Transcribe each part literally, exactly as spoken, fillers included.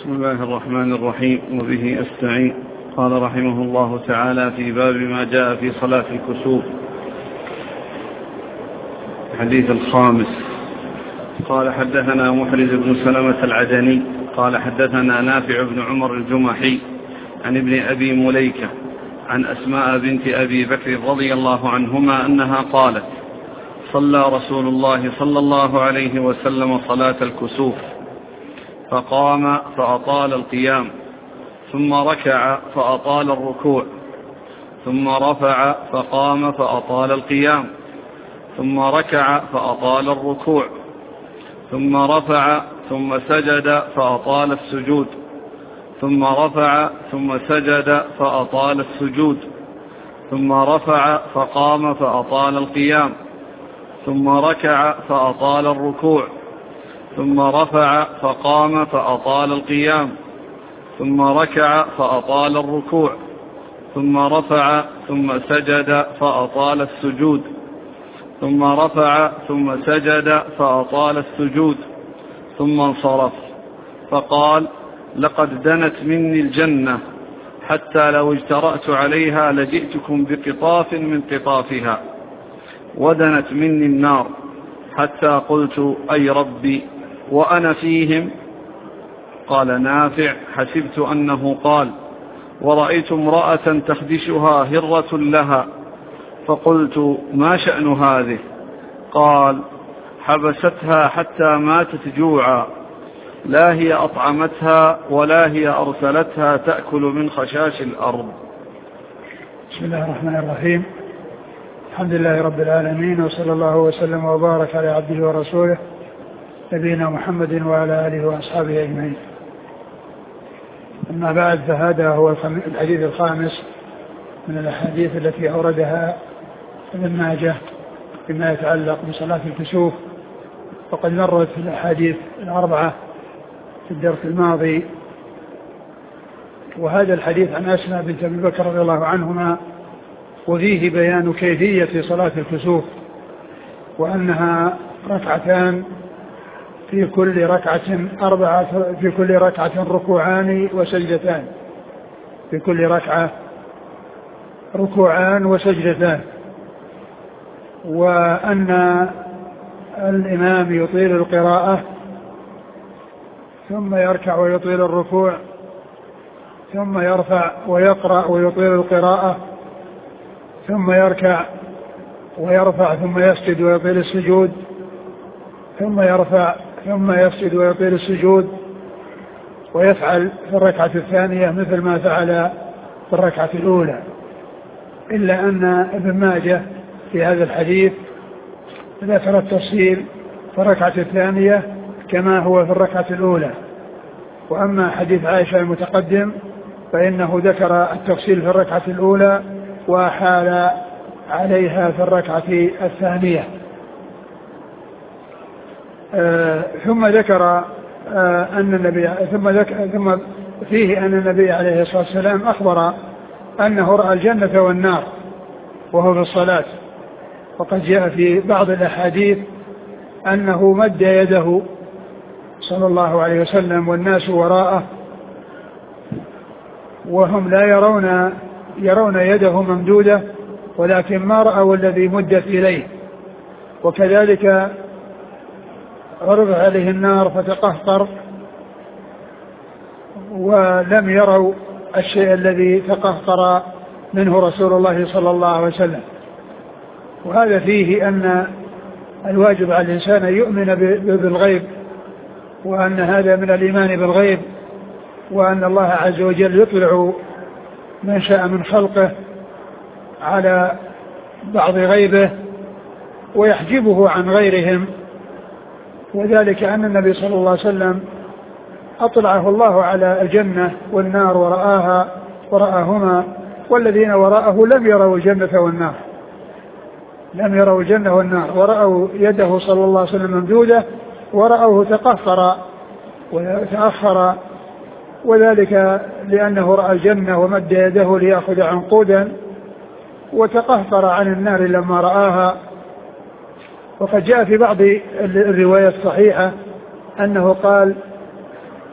بسم الله الرحمن الرحيم، وبه أستعين. قال رحمه الله تعالى في باب ما جاء في صلاة الكسوف. الحديث الخامس. قال حدثنا محرز بن سلمة العدني قال حدثنا نافع بن عمر الجمحي عن ابن أبي مليكة عن أسماء بنت أبي بكر رضي الله عنهما أنها قالت: صلى رسول الله صلى الله عليه وسلم صلاة الكسوف، فقام فأطال القيام، ثم ركع فأطال الركوع، ثم رفع فقام فأطال القيام، ثم ركع فأطال الركوع، ثم رفع ثم سجد فأطال السجود، ثم رفع ثم سجد فأطال السجود، ثم رفع فقام فأطال القيام، ثم ركع فأطال الركوع، ثم رفع فقام فأطال القيام، ثم ركع فأطال الركوع، ثم رفع ثم سجد فأطال السجود، ثم رفع ثم سجد فأطال السجود، ثم انصرف فقال: لقد دنت مني الجنة، حتى لو اجترأت عليها لجئتكم بقطاف من قطافها، ودنت مني النار، حتى قلت: أي ربي وأنا فيهم. قال نافع: حسبت أنه قال: ورأيت امرأة تخدشها هرة لها، فقلت: ما شأن هذه؟ قال: حبستها حتى ماتت جوعا، لا هي أطعمتها ولا هي أرسلتها تأكل من خشاش الأرض. بسم الله الرحمن الرحيم. الحمد لله رب العالمين، وصلى الله وسلم وبارك على عبده ورسوله نبينا محمد وعلى آله وأصحابه أجمعين. أما بعد، فهذا هو الحديث الخامس من الأحاديث التي أوردها ابن ماجه فيما يتعلق بصلاة الكسوف، وقد مرت في الأحاديث الأربعة في الدرس الماضي. وهذا الحديث عن أسماء بنت أبي بكر رضي الله عنهما، وفيه بيان كيفية صلاة الكسوف، وأنها ركعتان، في كل ركعة أربعة، في كل ركعة ركوعان وسجدتان، في كل ركعة ركوعان وسجدتان، وأن الإمام يطيل القراءة ثم يركع ويطيل الركوع، ثم يرفع ويقرأ ويطيل القراءة، ثم يركع ويرفع ثم يسجد ويطيل السجود، ثم يرفع ثم يسجد ويطيل السجود، ويفعل في الركعة الثانية مثل ما فعل في الركعة الأولى، إلا أن ابن ماجه في هذا الحديث ذكر التفصيل في الركعة الثانية كما هو في الركعة الأولى. وأما حديث عائشة المتقدم فإنه ذكر التفصيل في الركعة الأولى وحال عليها في الركعة الثانية. آه ثم ذكر آه أن النبي ثم, ذكر ثم فيه أن النبي عليه الصلاة والسلام أخبر أنه رأى الجنة والنار وهو في الصلاة. وقد جاء في بعض الأحاديث أنه مد يده صلى الله عليه وسلم والناس وراءه، وهم لا يرون يرون يده ممدودة، ولكن ما رأوا الذي مدت إليه. وكذلك عرض عليه النار فتقهقر، ولم يروا الشيء الذي تقهقر منه رسول الله صلى الله عليه وسلم. وهذا فيه أن الواجب على الإنسان أن يؤمن بالغيب، وأن هذا من الإيمان بالغيب، وأن الله عز وجل يطلع من شاء من خلقه على بعض غيبه ويحجبه عن غيرهم. وذلك أن النبي صلى الله عليه وسلم أطلعه الله على الجنة والنار ورآها ورآهما، والذين وراءه لم يروا الجنة والنار، لم يروا الجنة والنار، ورأوا يده صلى الله عليه وسلم ممدودة، ورأوه تقهقر وتأخر، وذلك لأنه رأى الجنة ومد يده ليأخذ عنقودا، وتقهقر عن النار لما رآها. وقد جاء في بعض الروايات الصحيحة أنه قال: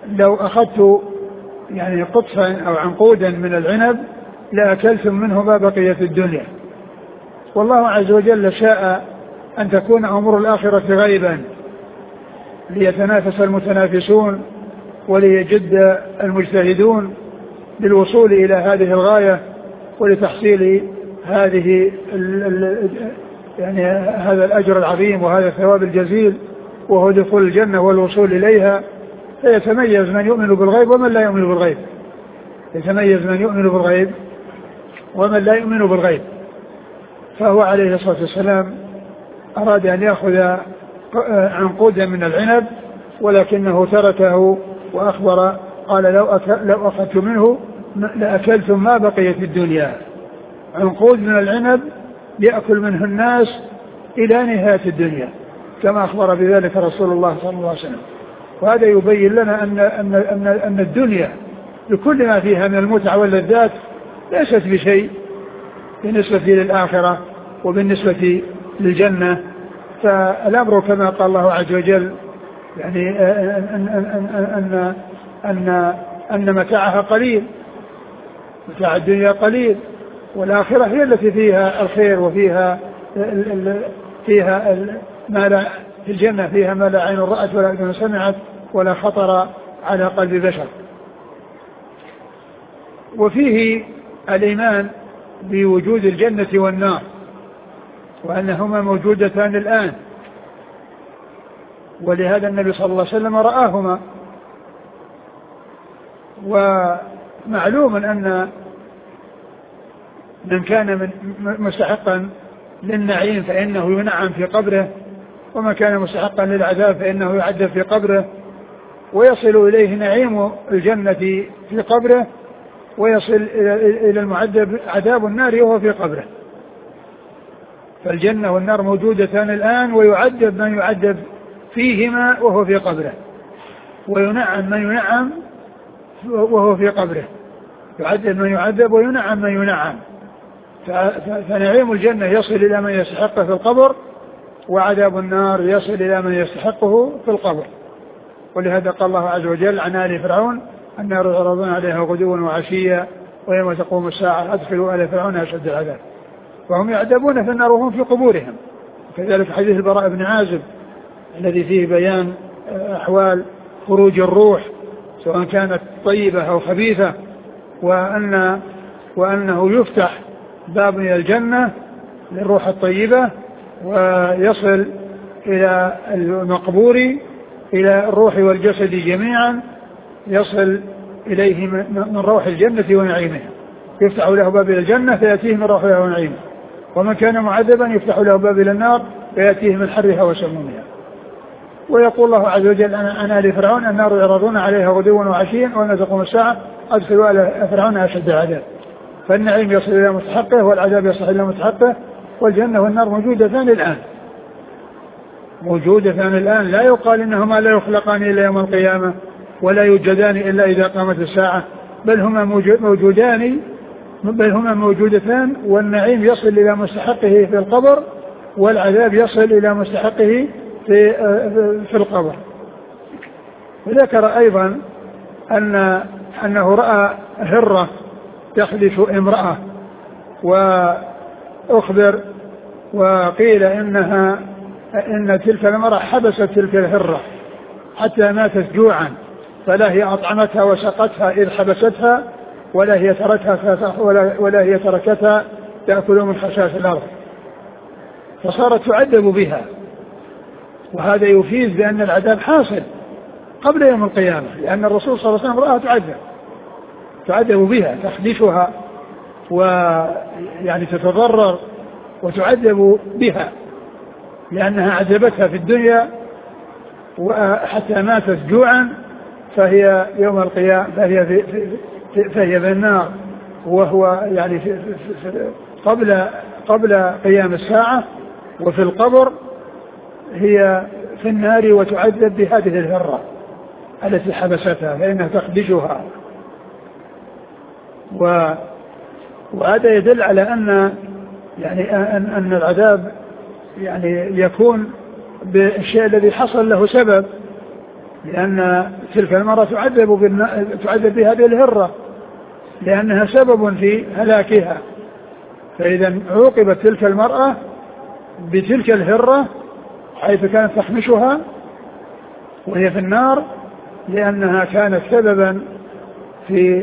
لو أخذت يعني قطفا أو عنقودا من العنب لأكلتم منه ما بقي في الدنيا. والله عز وجل شاء أن تكون أمور الآخرة غيبا ليتنافس المتنافسون وليجد المجتهدون للوصول إلى هذه الغاية ولتحصيل هذه ال ال يعني هذا الأجر العظيم وهذا الثواب الجزيل وهو دخول الجنة والوصول إليها. فيتميز من يؤمن بالغيب ومن لا يؤمن بالغيب يتميز من يؤمن بالغيب ومن لا يؤمن بالغيب. فهو عليه الصلاة والسلام أراد أن يأخذ عنقودا من العنب ولكنه تركه وأخبر قال لو لو أخذت منه لأكلتم ما بقي في الدنيا. عنقود من العنب يأكل منه الناس إلى نهاية الدنيا كما أخبر بذلك رسول الله صلى الله عليه وسلم. وهذا يبين لنا أن, أن, أن, أن الدنيا بكل ما فيها من المتع واللذات ليست بشيء بالنسبة للآخرة وبالنسبة للجنة. فالأمر كما قال الله عز وجل يعني أن, أن, أن, أن, أن متاعها قليل متاع الدنيا قليل والآخرة هي التي فيها الخير وفيها فيها ما لا في الجنة فيها ما لا عين رأت ولا أذن سمعت ولا خطر على قلب بشر. وفيه الإيمان بوجود الجنة والنار وأنهما موجودتان الآن ولهذا النبي صلى الله عليه وسلم رآهما. ومعلوم أن من كان مستحقا للنعيم فإنه ينعم في قبره ومن كان مستحقا للعذاب فإنه يعذب في قبره ويصل إليه نعيم الجنة في قبره ويصل إلى المعذب عذاب النار وهو في قبره. فالجنة والنار موجودتان الآن ويعذب من يعذب فيهما وهو في قبره وينعم من ينعم وهو في قبره. يعذب من يعذب وينعم من ينعم. فنعيم الجنة يصل إلى من يستحقه في القبر وعذاب النار يصل إلى من يستحقه في القبر. ولهذا قال الله عز وجل عن آل فرعون النار يعرضون عليها غدوا وعشيا ويوم تقوم الساعة أدخلوا آل فرعون أشد العذاب. وهم يعذبون في النار وهم في قبورهم. كذلك حديث البراء بن عازب الذي فيه بيان أحوال خروج الروح سواء كانت طيبة أو خبيثة وأن وأنه يفتح باب من الجنة للروح الطيبة ويصل إلى المقبور إلى الروح والجسد جميعا يصل إليه من روح الجنة ونعيمها. يفتح له باب إلى الجنة فيأتيه من روحها ونعيمها. ومن كان معذبا يفتح له باب إلى النار فيأتيه من حرها وسمومها. ويقول الله عز وجل أنا لفرعون النار يعرضون عليها غدوا وعشيا وأن تقوم الساعة أدخلوا آل فرعون أشد العذاب. فالنعيم يصل إلى مستحقه والعذاب يصل إلى مستحقه. والجنة والنار موجودتان الآن موجودتان الآن لا يقال إنهما لا يخلقان إلا يوم القيامة ولا يوجدان إلا إذا قامت الساعة بل هما موجودان بل هما موجودتان. والنعيم يصل إلى مستحقه في القبر والعذاب يصل إلى مستحقه في في القبر. وذكر أيضا أن أنه رأى هرة تخلف امرأة وأخبر وقيل إنها إن تلك المرأة حبست تلك الهرة حتى ماتت جوعا فلا هي أطعمتها وسقتها إذ حبستها ولا هي تركتها ولا, ولا هي تركتها تأكل من خشاش الأرض فصارت تعذب بها. وهذا يفيد بأن العذاب حاصل قبل يوم القيامة لأن الرسول صلى الله عليه وسلم رآها تعذب تعذب بها تخدشها ويعني تتضرر وتعذب بها لأنها عذبتها في الدنيا وحتى ماتت جوعا فهي يوم القيامة فهي في في فهي في النار وهو يعني في في قبل قبل قيام الساعة وفي القبر هي في النار وتعذب بهذه الهرة التي حبستها فإنها تخدشها. و وهذا يدل على أن يعني أن, أن العذاب يعني يكون بالشيء الذي حصل له سبب لأن تلك المرأة تعذب, تعذب بهذه الهرة لأنها سبب في هلاكها. فإذا عوقبت تلك المرأة بتلك الهرة حيث كانت تحمشها وهي في النار لأنها كانت سببا في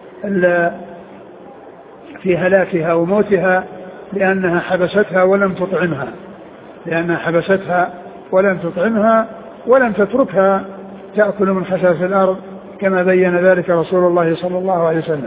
في هلاكها وموتها لأنها حبستها ولم تطعمها لأنها حبستها ولم تطعمها ولم تتركها تأكل من خشاش الأرض كما بين ذلك رسول الله صلى الله عليه وسلم.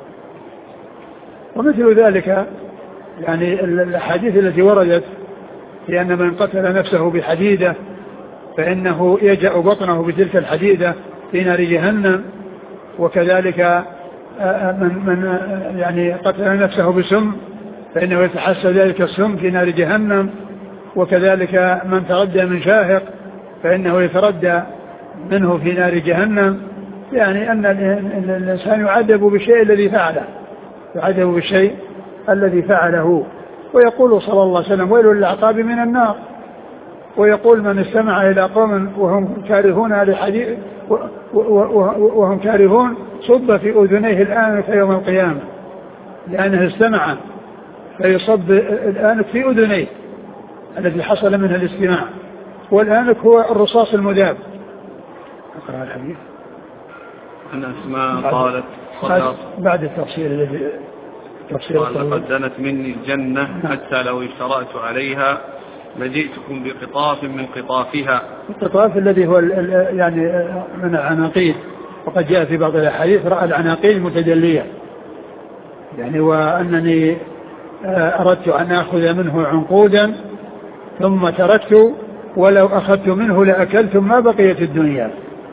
ومثل ذلك يعني الأحاديث التي وردت لأن من قتل نفسه بحديدة فإنه يجأ بطنه بتلك الحديدة في نار جهنم. وكذلك من, من يعني قتل نفسه بسم فإنه يتحسى ذلك السم في نار جهنم. وكذلك من تردى من شاهق فإنه يتردى منه في نار جهنم. يعني أن الإنسان يعذب بالشيء الذي فعله يعذب بالشيء الذي فعله. ويقول صلى الله عليه وسلم ويل للعقاب من النار. ويقول من استمع إلى قوم وهم كارهون لحديث وهم كارهون صب في أذنيه الآنف يوم القيامة لأنه استمع فيصب الآنف في أذنيه الذي حصل منه الاستماع. والآنف هو الرصاص المذاب. أقرأ الحديث. عن أسماء قالت بعد, بعد التفصيل الذي قال لقد دنت مني الجنة حتى لو اشترأت عليها لجئتكم بقطاف من قطافها. القطاف الذي هو يعني من العناقيد وقد جاء في بعض الأحاديث رأى العناقيد المتجلية يعني وأنني أردت أن أخذ منه عنقودا ثم تركت ولو أخذت منه لأكلتم ما بقيت الدنيا.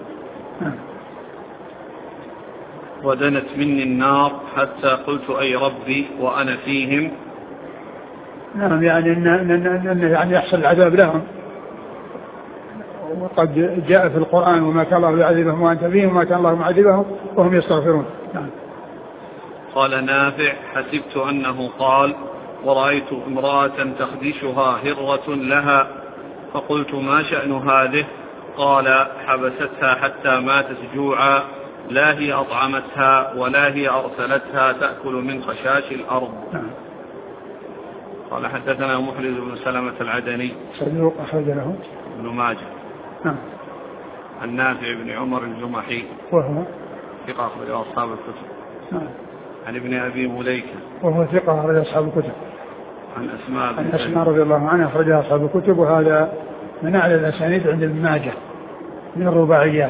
ودنت مني النار حتى قلت أي ربي وأنا فيهم. نعم يعني إن, إن, إن يعني يحصل العذاب لهم. وقد جاء في القرآن وما كان الله يعذبهم وأنت فيهم وما كان الله معذبهم وهم يستغفرون. نعم. قال نافع حسبت أنه قال ورأيت امرأة تخدشها هرة لها فقلت ما شأن هذه؟ قال حبستها حتى ماتت جوعا لا هي أطعمتها ولا هي أرسلتها تأكل من خشاش الأرض. نعم. قال حدثنا محرز بن سلمة العدني صدوق أخرج له ابن ماجه. نعم. عن نافع بن عمر الجمحي وهو ثقة أخرج أصحاب الكتب. نعم. عن ابن أبي مليكة وهو ثقة أخرج أصحاب الكتب. عن أسماء عن أسماء رضي الله عنها أخرج أصحاب الكتب وهذا من أعلى الأسانيد عند ابن ماجه من الرباعيات.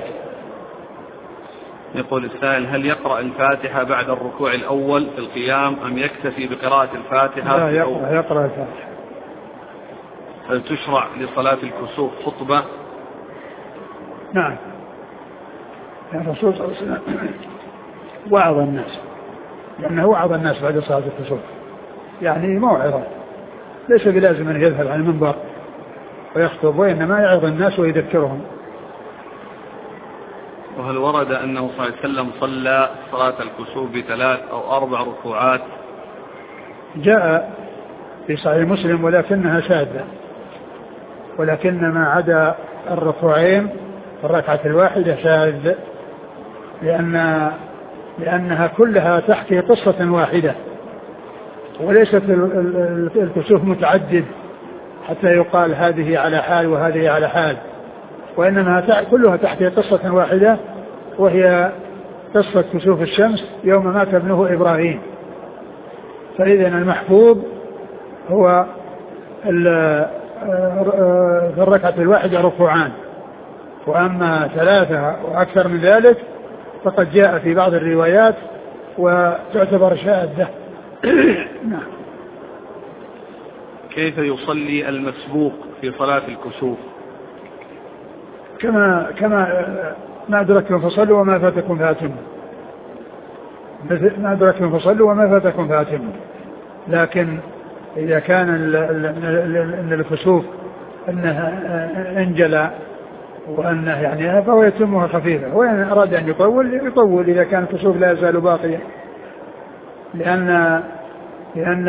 يقول السائل هل يقرأ الفاتحة بعد الركوع الأول في القيام أم يكتفي بقراءة الفاتحة؟ لا يقرأ, يقرأ الفاتحة. هل تشرع لصلاة الكسوف خطبة؟ نعم. الرسول صلى الله عليه وسلم وعظ الناس لأنه وعظ الناس بعد صلاة الكسوف يعني موعظة ليس بلازم أن يذهب عن المنبر ويخطب وإنما يعظ الناس ويذكرهم. وهل ورد أنه صلى الله عليه وسلم صلى صلاة الكسوف بثلاث أو أربع ركوعات؟ جاء في صحيح مسلم ولكنها شاذة ولكن ما عدا الركوعين الركعة الواحدة شاذ لأن لأنها كلها تحكي قصة واحدة وليست الكسوف متعدد حتى يقال هذه على حال وهذه على حال وإنما كلها تحكي قصة واحدة وهي قصة كسوف الشمس يوم مات ابنه إبراهيم. فإذا المحفوظ هو في الركعة الواحدة ركوعان وأما ثلاثة وأكثر من ذلك فقد جاء في بعض الروايات وتعتبر شاذة. نعم. كيف يصلي المسبوق في صلاة الكسوف؟ كما كما ما أدركتم فصلوا وما فاتكم فأتموا ما أدركتم فصلوا وما فاتكم فأتموا. لكن إذا كان ان الكسوف انها انجلى وانه يعني فهو يتمها خفيفه وإن أراد أن يطول يطول إذا كان الكسوف لا يزال باقيا لأن لأن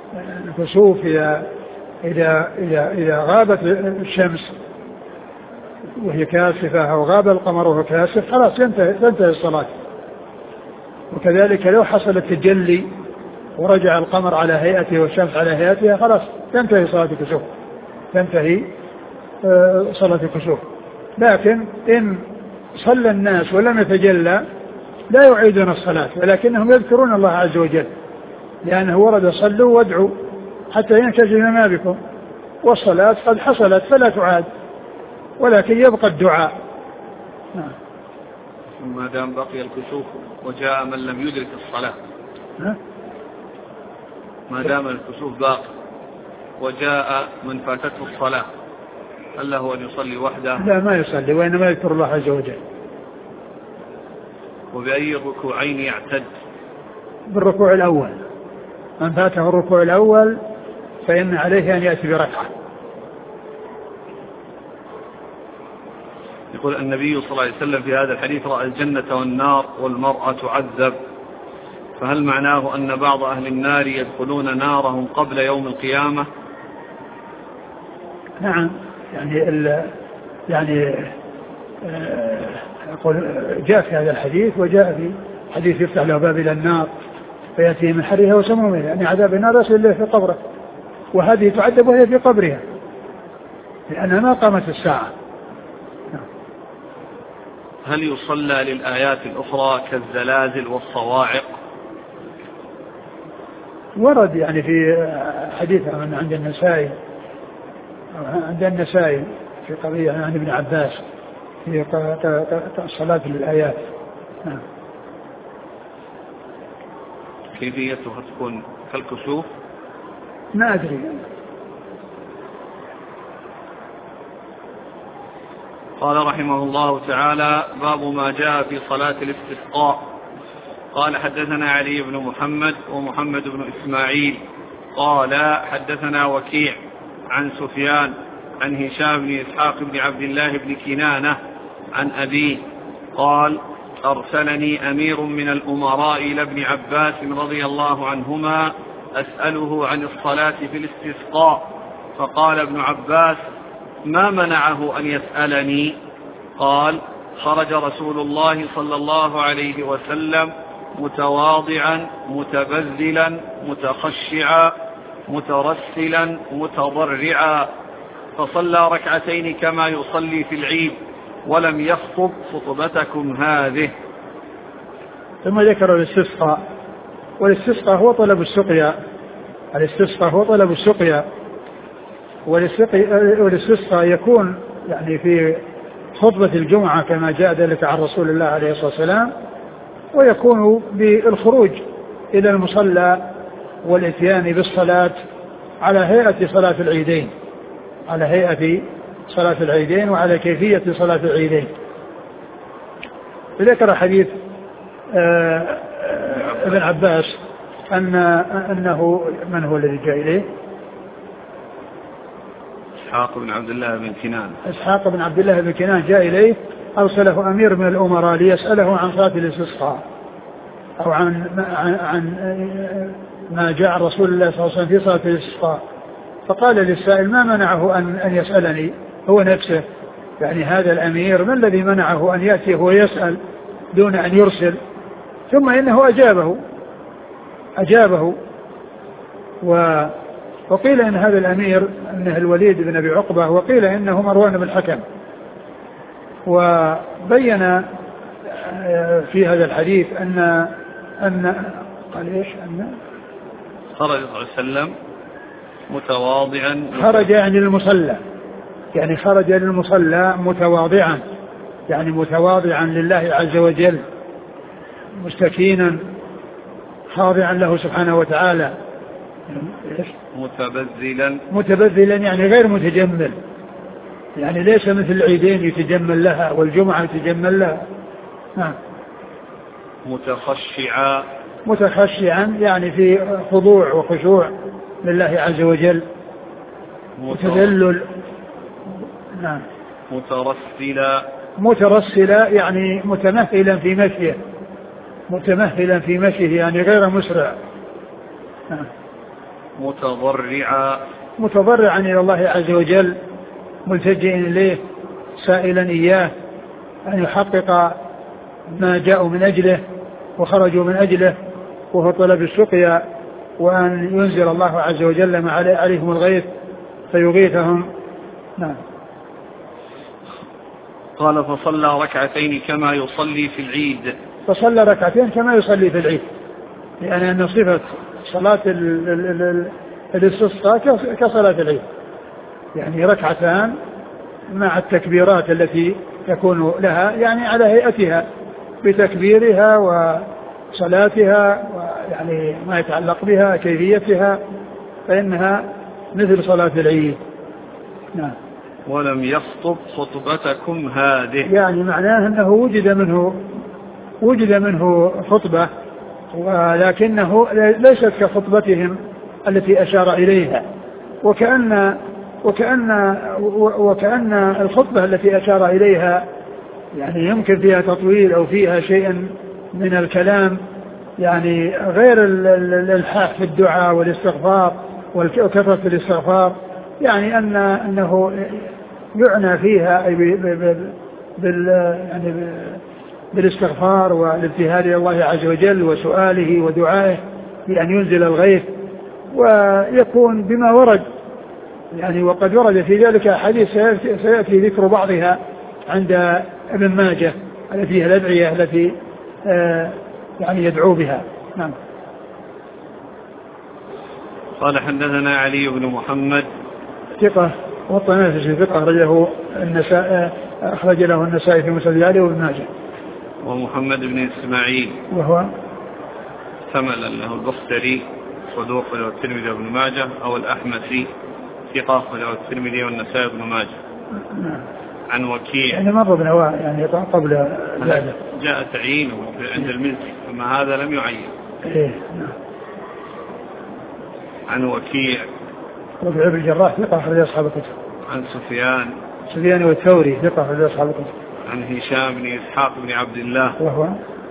الكسوف إذا إذا إذا إذا غابت الشمس وهي كاسفة أو غاب القمر وهو كاسف خلاص تنتهي, تنتهي الصلاة. وكذلك لو حصل التجلي ورجع القمر على هيئته والشمس على هيئتها خلاص تنتهي صلاة الكسوف, تنتهي صلاة الكسوف. لكن إن صلى الناس ولم يتجلى لا يعيدون الصلاة, ولكنهم يذكرون الله عز وجل, لأنه ورد صلوا وادعوا حتى ينكشف ما بكم, والصلاة قد حصلت فلا تعاد, ولكن يبقى الدعاء. ما دام بقي الكسوف وجاء من لم يدرك الصلاة, ما دام الكسوف باقي وجاء من فاتته الصلاة, هل له أن يصلي وحده؟ لا, ما يصلي, وإنما يذكر الله عز وجل. وبأي الركوعين يعتد؟ بالركوع الأول, من فاته الركوع الأول فإن عليه أن يأتي بركعة. يقول النبي صلى الله عليه وسلم في هذا الحديث رأى الجنة والنار والمرأة تعذب, فهل معناه أن بعض أهل النار يدخلون نارهم قبل يوم القيامة؟ نعم, يعني ال يعني يقول جاء في هذا الحديث, وجاء في حديث يفتح له باب إلى النار فيأتي من حرها وسمومها, يعني عذاب النار يصل له في قبره, وهذه تعذب وهي في قبرها لأنها ما قامت الساعة. هل يصلى للآيات الأخرى كالزلازل والصواعق؟ ورد يعني في حديث من عند النسائي عند النسائي في قضية عن ابن عباس في الصلاة للآيات. كيفيتها تكون كالكسوف؟ ما أدري. قال رحمه الله تعالى: باب ما جاء في صلاة الاستسقاء. قال: حدثنا علي بن محمد ومحمد بن إسماعيل قال: حدثنا وكيع عن سفيان عن هشام بن إسحاق بن عبد الله بن كنانة عن أبيه قال: أرسلني أمير من الأمراء إلى ابن عباس رضي الله عنهما أسأله عن الصلاة في الاستسقاء، فقال ابن عباس: ما منعه أن يسألني؟ قال: خرج رسول الله صلى الله عليه وسلم متواضعا متبذلا متخشعا مترسلا متضرعا، فصلى ركعتين كما يصلي في العيد ولم يخطب خطبتكم هذه. ثم ذكر الاستسقاء، والاستسقاء هو طلب السقيا، الاستسقاء هو طلب السقيا، والاستسقاء يكون يعني في خطبة الجمعة كما جاء ذلك عن رسول الله عليه الصلاة والسلام، ويكون بالخروج إلى المصلى والإتيان بالصلاة على هيئة صلاة العيدين، على هيئة صلاة العيدين وعلى كيفية صلاة العيدين. ذكر حديث ابن عباس أن أنه من هو الذي جاء إليه؟ إسحاق بن عبد الله بن كنان. إسحاق بن عبد الله بن كنان جاء إليه، أرسله أمير من الأمراء ليسأله عن صلاة الاستسقاء أو عن عن, عن ما جاء عن رسول الله صلى الله عليه وسلم في صلاة الاستسقاء، فقال للسائل: ما منعه أن أن يسألني هو نفسه؟ يعني هذا الأمير ما الذي منعه أن يأتي هو يسأل دون أن يرسل؟ ثم إنه أجابه أجابه و وقيل إن هذا الأمير أنه الوليد بن أبي عقبة، وقيل إنه مروان بن الحكم. وبين في هذا الحديث أن أن قال إيش أن خرج صلى الله عليه وسلم متواضعا، خرج يعني للمصلى، يعني خرج للمصلى متواضعا، يعني متواضعا لله عز وجل، مستكينا خاضعا له سبحانه وتعالى، متبذلا متبذلا يعني غير متجمل، يعني ليس مثل العيدين يتجمل لها والجمعة يتجمل لها. نعم. متخشعا متخشعا يعني في خضوع وخشوع لله عز وجل، متذلل. نعم. مترسلا مترسلا يعني متمهلا في مشيه، متمهلا في مشيه يعني غير مسرع. نعم. متضرعا متضرعا إلى الله عز وجل، ملتجئا إليه سائلا إياه أن يحقق ما جاءوا من أجله وخرجوا من أجله، وهو طلب السقيا، وأن ينزل الله عز وجل ما عليهم الغيث فيغيثهم. نعم. قال فصلى ركعتين كما يصلي في العيد. فصلى ركعتين كما يصلي في العيد، يعني أن صفة صلاة الاستسقاء كصلاة العيد، يعني ركعتان مع التكبيرات التي تكون لها، يعني على هيئتها بتكبيرها وصلاتها ويعني ما يتعلق بها كيفيتها، فإنها مثل صلاة العيد. نعم. ولم يخطب خطبتكم هذه، يعني معناه أنه وجد منه وجد منه خطبة، ولكنه ليست كخطبتهم التي أشار إليها، وكأن وكأن وكأن الخطبة التي أشار إليها يعني يمكن فيها تطويل أو فيها شيء من الكلام، يعني غير الإلحاح في الدعاء والاستغفار وكثرة الاستغفار، يعني أن أنه يعنى فيها أي بال يعني بالاستغفار والابتهال إلى الله عز وجل وسؤاله ودعائه بأن ينزل الغيث، ويكون بما ورد، يعني وقد ورد في ذلك حديث سيأتي ذكر بعضها عند ابن ماجه التي فيها الأدعية التي آه يعني يدعو بها. نعم. قال حدثنا علي بن محمد ثقة والطنافسي ثقة أخرجه النسائي أخرج له النسائي في مسند علي وابن ماجه. ومحمد بن إسماعيل وهو ثملا له البختري صدوق له الترمذي وابن ماجه، أو الأحمسي ثقة له الترمذي والنسائي وابن ماجه. نعم. عن وكيع يعني مر بن يعني قبل ذلك جاء تعيينه عند المزي، أما هذا لم يعين. إيه. نعم. عن وكيع وكيع بن الجراح ثقة أخرج أصحاب الكتب. عن سفيان سفيان والثوري ثقة أخرج أصحاب الكتب. عن هشام بن إسحاق بن عبد الله وهو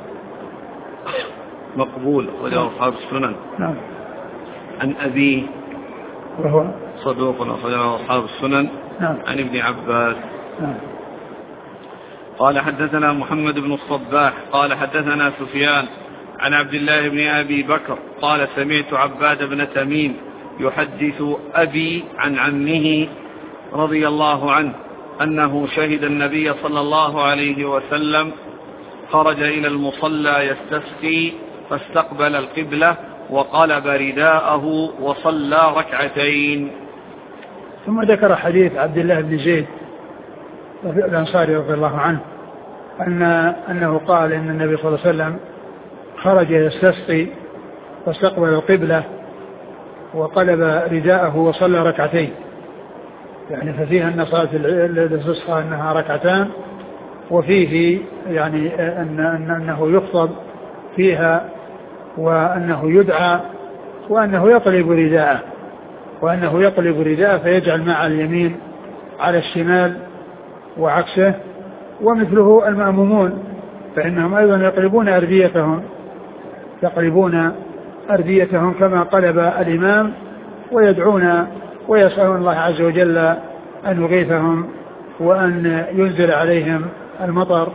مقبول وله أصحاب السنن. نعم. عن أبيه وهو صدوق وله أصحاب السنن. نعم. عن ابن عباس. نعم. قال حدثنا محمد بن الصباح قال حدثنا سفيان عن عبد الله بن أبي بكر قال سمعت عباد بن تميم يحدث أبي عن عمه رضي الله عنه أنه شهد النبي صلى الله عليه وسلم خرج إلى المصلى يستسقي فاستقبل القبلة وقلب رداءه وصلى ركعتين. ثم ذكر حديث عبد الله بن زيد الأنصاري رضي الله عنه أن أنه قال إن النبي صلى الله عليه وسلم خرج يستسقي فاستقبل القبلة وقلب رداءه وصلى ركعتين، يعني ففيها أن صلاة الاستسقاء أنها ركعتان، وفيه يعني أن أنه يخطب فيها وأنه يدعى وأنه يقلب رداءه وأنه يقلب رداءه فيجعل مع اليمين على الشمال وعكسه، ومثله المأمومون فإنهم أيضا يقلبون أرديتهم يقلبون أرديتهم كما قلب الإمام، ويدعون ويسألون الله عز وجل أن يغيثهم وأن ينزل عليهم المطر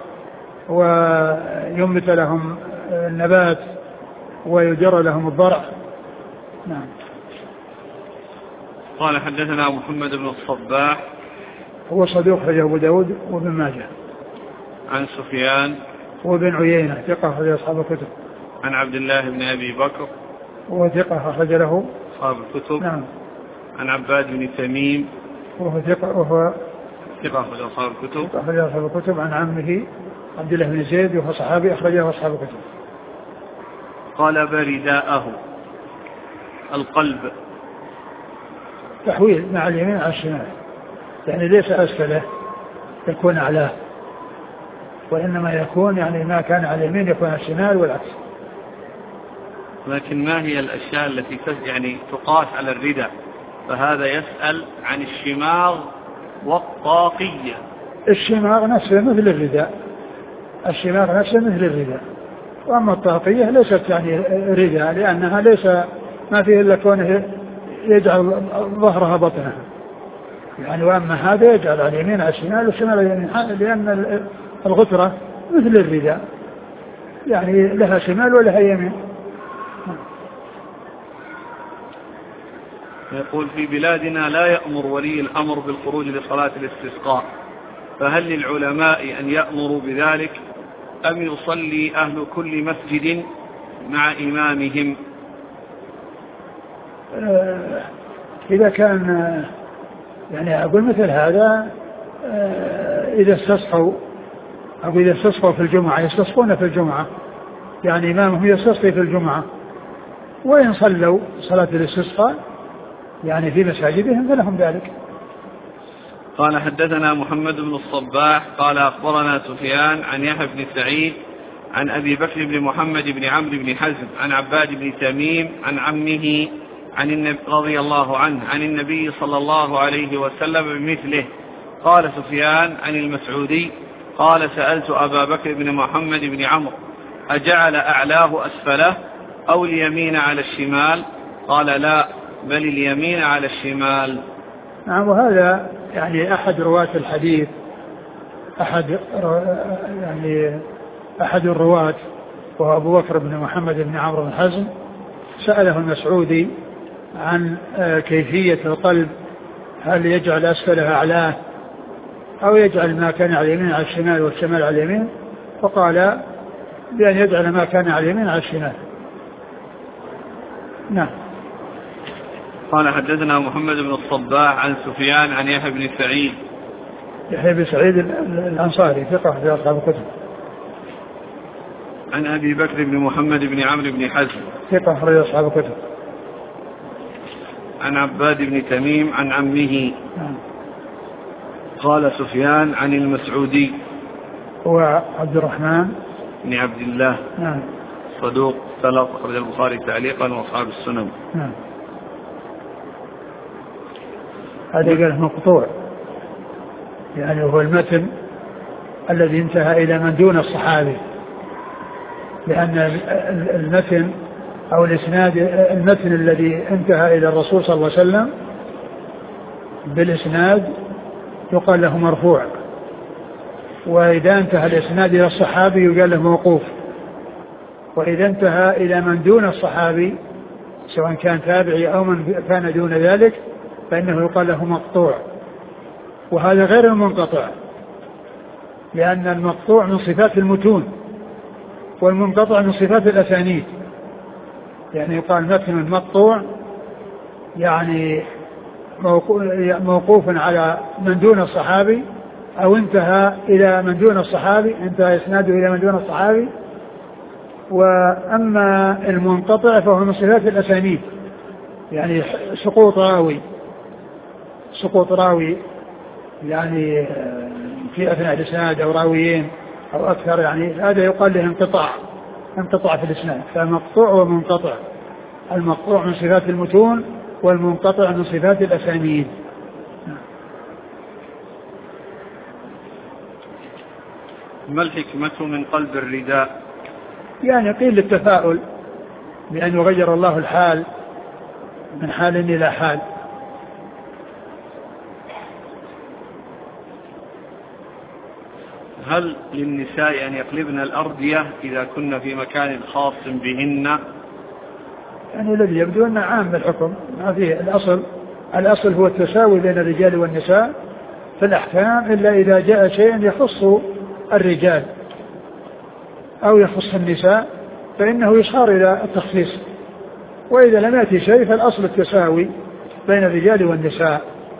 وينبت لهم النبات ويجر لهم الضرع. نعم. قال حدثنا محمد بن الصباح هو صدوق أخرجه أبو داود وابن ماجه. عن سفيان وابن عيينة ثقة أخرج أصحاب الكتب. عن عبد الله بن أبي بكر وهو ثقة أخرج له أصحاب الكتب. نعم. عن عباد بن تميم وهو ثقة وهو ثقة أخرج أصحاب الكتب. أخرج أصحاب الكتب. عن عمه عبد الله بن زيد وهو صحابي أخرجه أصحاب الكتب. قلب رداءه القلب تحويل مع اليمين على الشمال، يعني ليس أسفله يكون أعلاه، وإنما يكون يعني ما كان على اليمين يكون على الشمال والعكس. لكن ما هي الأشياء التي يعني تقاس على الرداء؟ فهذا يسأل عن الشماغ والطاقية. الشماغ نفسه مثل الرداء الشماغ نفسه مثل الرداء وأما الطاقية ليست يعني رداء، لأنها ليس ما فيه إلا كونه يجعل ظهرها بطنها، يعني وأما هذا يجعل على اليمين على الشمال والشمال على اليمين، لأن الغترة مثل الرداء يعني لها شمال ولها يمين. يقول في بلادنا لا يأمر ولي الأمر بالخروج لصلاة الاستسقاء، فهل للعلماء أن يأمروا بذلك أم يصلي أهل كل مسجد مع إمامهم؟ إذا كان يعني أقول مثل هذا إذا استصحوا أو إذا استصحوا في الجمعة يستصحون في الجمعة، يعني إمامهم يستصحي في الجمعة، وإن صلوا صلاة الاستسقاء يعني في مساجدهم فلهم ذلك. قال حدثنا محمد بن الصباح قال أخبرنا سفيان عن يحيى بن سعيد عن أبي بكر بن محمد بن عمرو بن حزم عن عباد بن تميم عن عمه عن النبي رضي الله عنه عن النبي صلى الله عليه وسلم بمثله. قال سفيان عن المسعودي قال سألت أبا بكر بن محمد بن عمرو أجعل أعلاه أسفله أو اليمين على الشمال؟ قال لا بل اليمين على الشمال. نعم. وهذا يعني أحد رواة الحديث أحد يعني أحد الرواة وهو أبو بكر بن محمد بن عمرو بن حزم سأله المسعودي عن كيفية القلب، هل يجعل أسفلها أعلاه أو يجعل ما كان على اليمين على الشمال والشمال على اليمين؟ فقال بأن يجعل ما كان على اليمين على الشمال. نعم. قال حدثنا محمد بن الصباح عن سفيان عن يحيى بن سعيد يحيى بن سعيد الأنصاري ثقة في أصحاب الكتب. عن أبي بكر بن محمد بن عمرو بن حزم ثقة في أصحاب الكتب. عن عباد بن تميم عن عمه. نعم. قال سفيان عن المسعودي هو عبد الرحمن بن عبد الله. نعم. صدوق ثلاث أخرج البخاري تعليقا وأصحاب السنن. نعم. هذا قال مقطوع، يعني هو المتن الذي انتهى إلى من دون الصحابي، لأن المتن أو الإسناد المتن الذي انتهى إلى الرسول صلى الله عليه وسلم بالإسناد يقال له مرفوع، وإذا انتهى الإسناد إلى الصحابي يقال له موقوف، وإذا انتهى إلى من دون الصحابي سواء كان تابعي أو من كان دون ذلك فإنه يقال له مقطوع. وهذا غير المنقطع، لأن المقطوع من صفات المتون والمنقطع من صفات الأسانيد. يعني يقال متن مقطوع يعني موقوف على من دون الصحابي أو انتهى إلى من دون الصحابي، انتهى إسناده إلى من دون الصحابي. وأما المنقطع فهو من صفات الأسانيد، يعني سقوط راوي سقوط راوي يعني في أثناء الإسناد أو راويين أو أكثر، يعني هذا يقال له انقطاع انقطاع في الإسناد. فمقطوع ومنقطع، المقطوع من صفات المتون والمنقطع من صفات الأسانيد. ما الحكمة من قلب الرداء؟ يعني قيل للتفاؤل بأن يغير الله الحال من حال إلى حال. هل للنساء أن يقلبن الأردية إذا كن في مكان خاص بهن؟ يعني الذي يبدو أنه عام الحكم، ما فيه الأصل الأصل هو التساوي بين الرجال والنساء في الأحكام، إلا إذا جاء شيء يخص الرجال أو يخص النساء فإنه يشار إلى التخصيص، وإذا لم يأتي شيء فالأصل التساوي بين الرجال والنساء.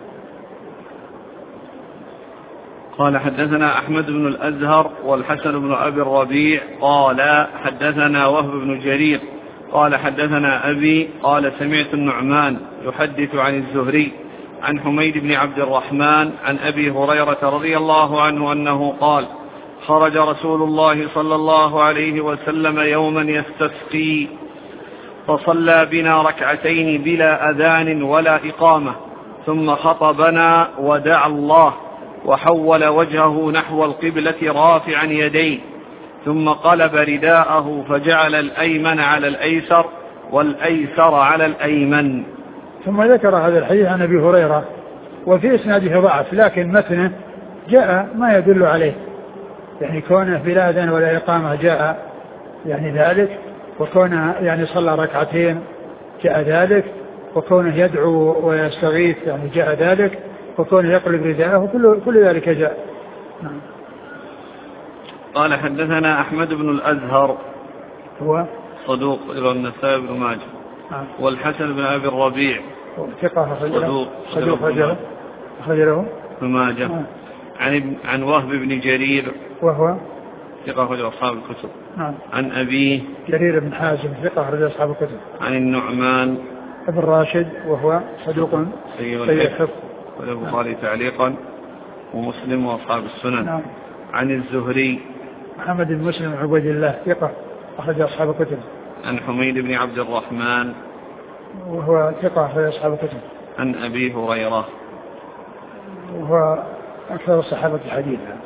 قال حدثنا أحمد بن الأزهر والحسن بن أبي الربيع قال حدثنا وهب بن جرير قال حدثنا أبي قال سمعت النعمان يحدث عن الزهري عن حميد بن عبد الرحمن عن أبي هريرة رضي الله عنه أنه قال خرج رسول الله صلى الله عليه وسلم يوما يستسقي فصلى بنا ركعتين بلا أذان ولا إقامة ثم خطبنا ودعا الله وحول وجهه نحو القبلة رافعا يديه ثم قلب رداءه فجعل الأيمن على الأيسر والأيسر على الأيمن. ثم ذكر هذا الحديث عن أبي هريرة وفي إسناده ضعف، لكن متنه جاء ما يدل عليه، يعني كونه بلا أذان ولا إقامة جاء يعني ذلك، وكونه يعني صلى ركعتين جاء ذلك، وكونه يدعو ويستغيث يعني جاء ذلك، وكونه يقلب رداءه كل, كل ذلك جاء. نعم. قال حدثنا أحمد بن الأزهر هو صدوق إلى النسائي بن ماجه. نعم. والحسن بن أبي الربيع ثقة صدوق صدوق رجله رجله بن ماجه. نعم. عن عن وهب بن جرير وهو ثقة رجل أصحاب الكتب. نعم. عن أبيه جرير بن حازم ثقة رجل أصحاب الكتب. عن النعمان ابن راشد وهو صدوق سيء الحفظ والبخاري تعليقا ومسلم وأصحاب السنن. نعم. عن الزهري محمد بن مسلم بن عبيد الله ثقة أخرج أصحاب الكتب. عن حميد بن عبد الرحمن وهو ثقة أخرج أصحاب الكتب. عن أبي هريرة وهو أكثر الصحابة حديثا.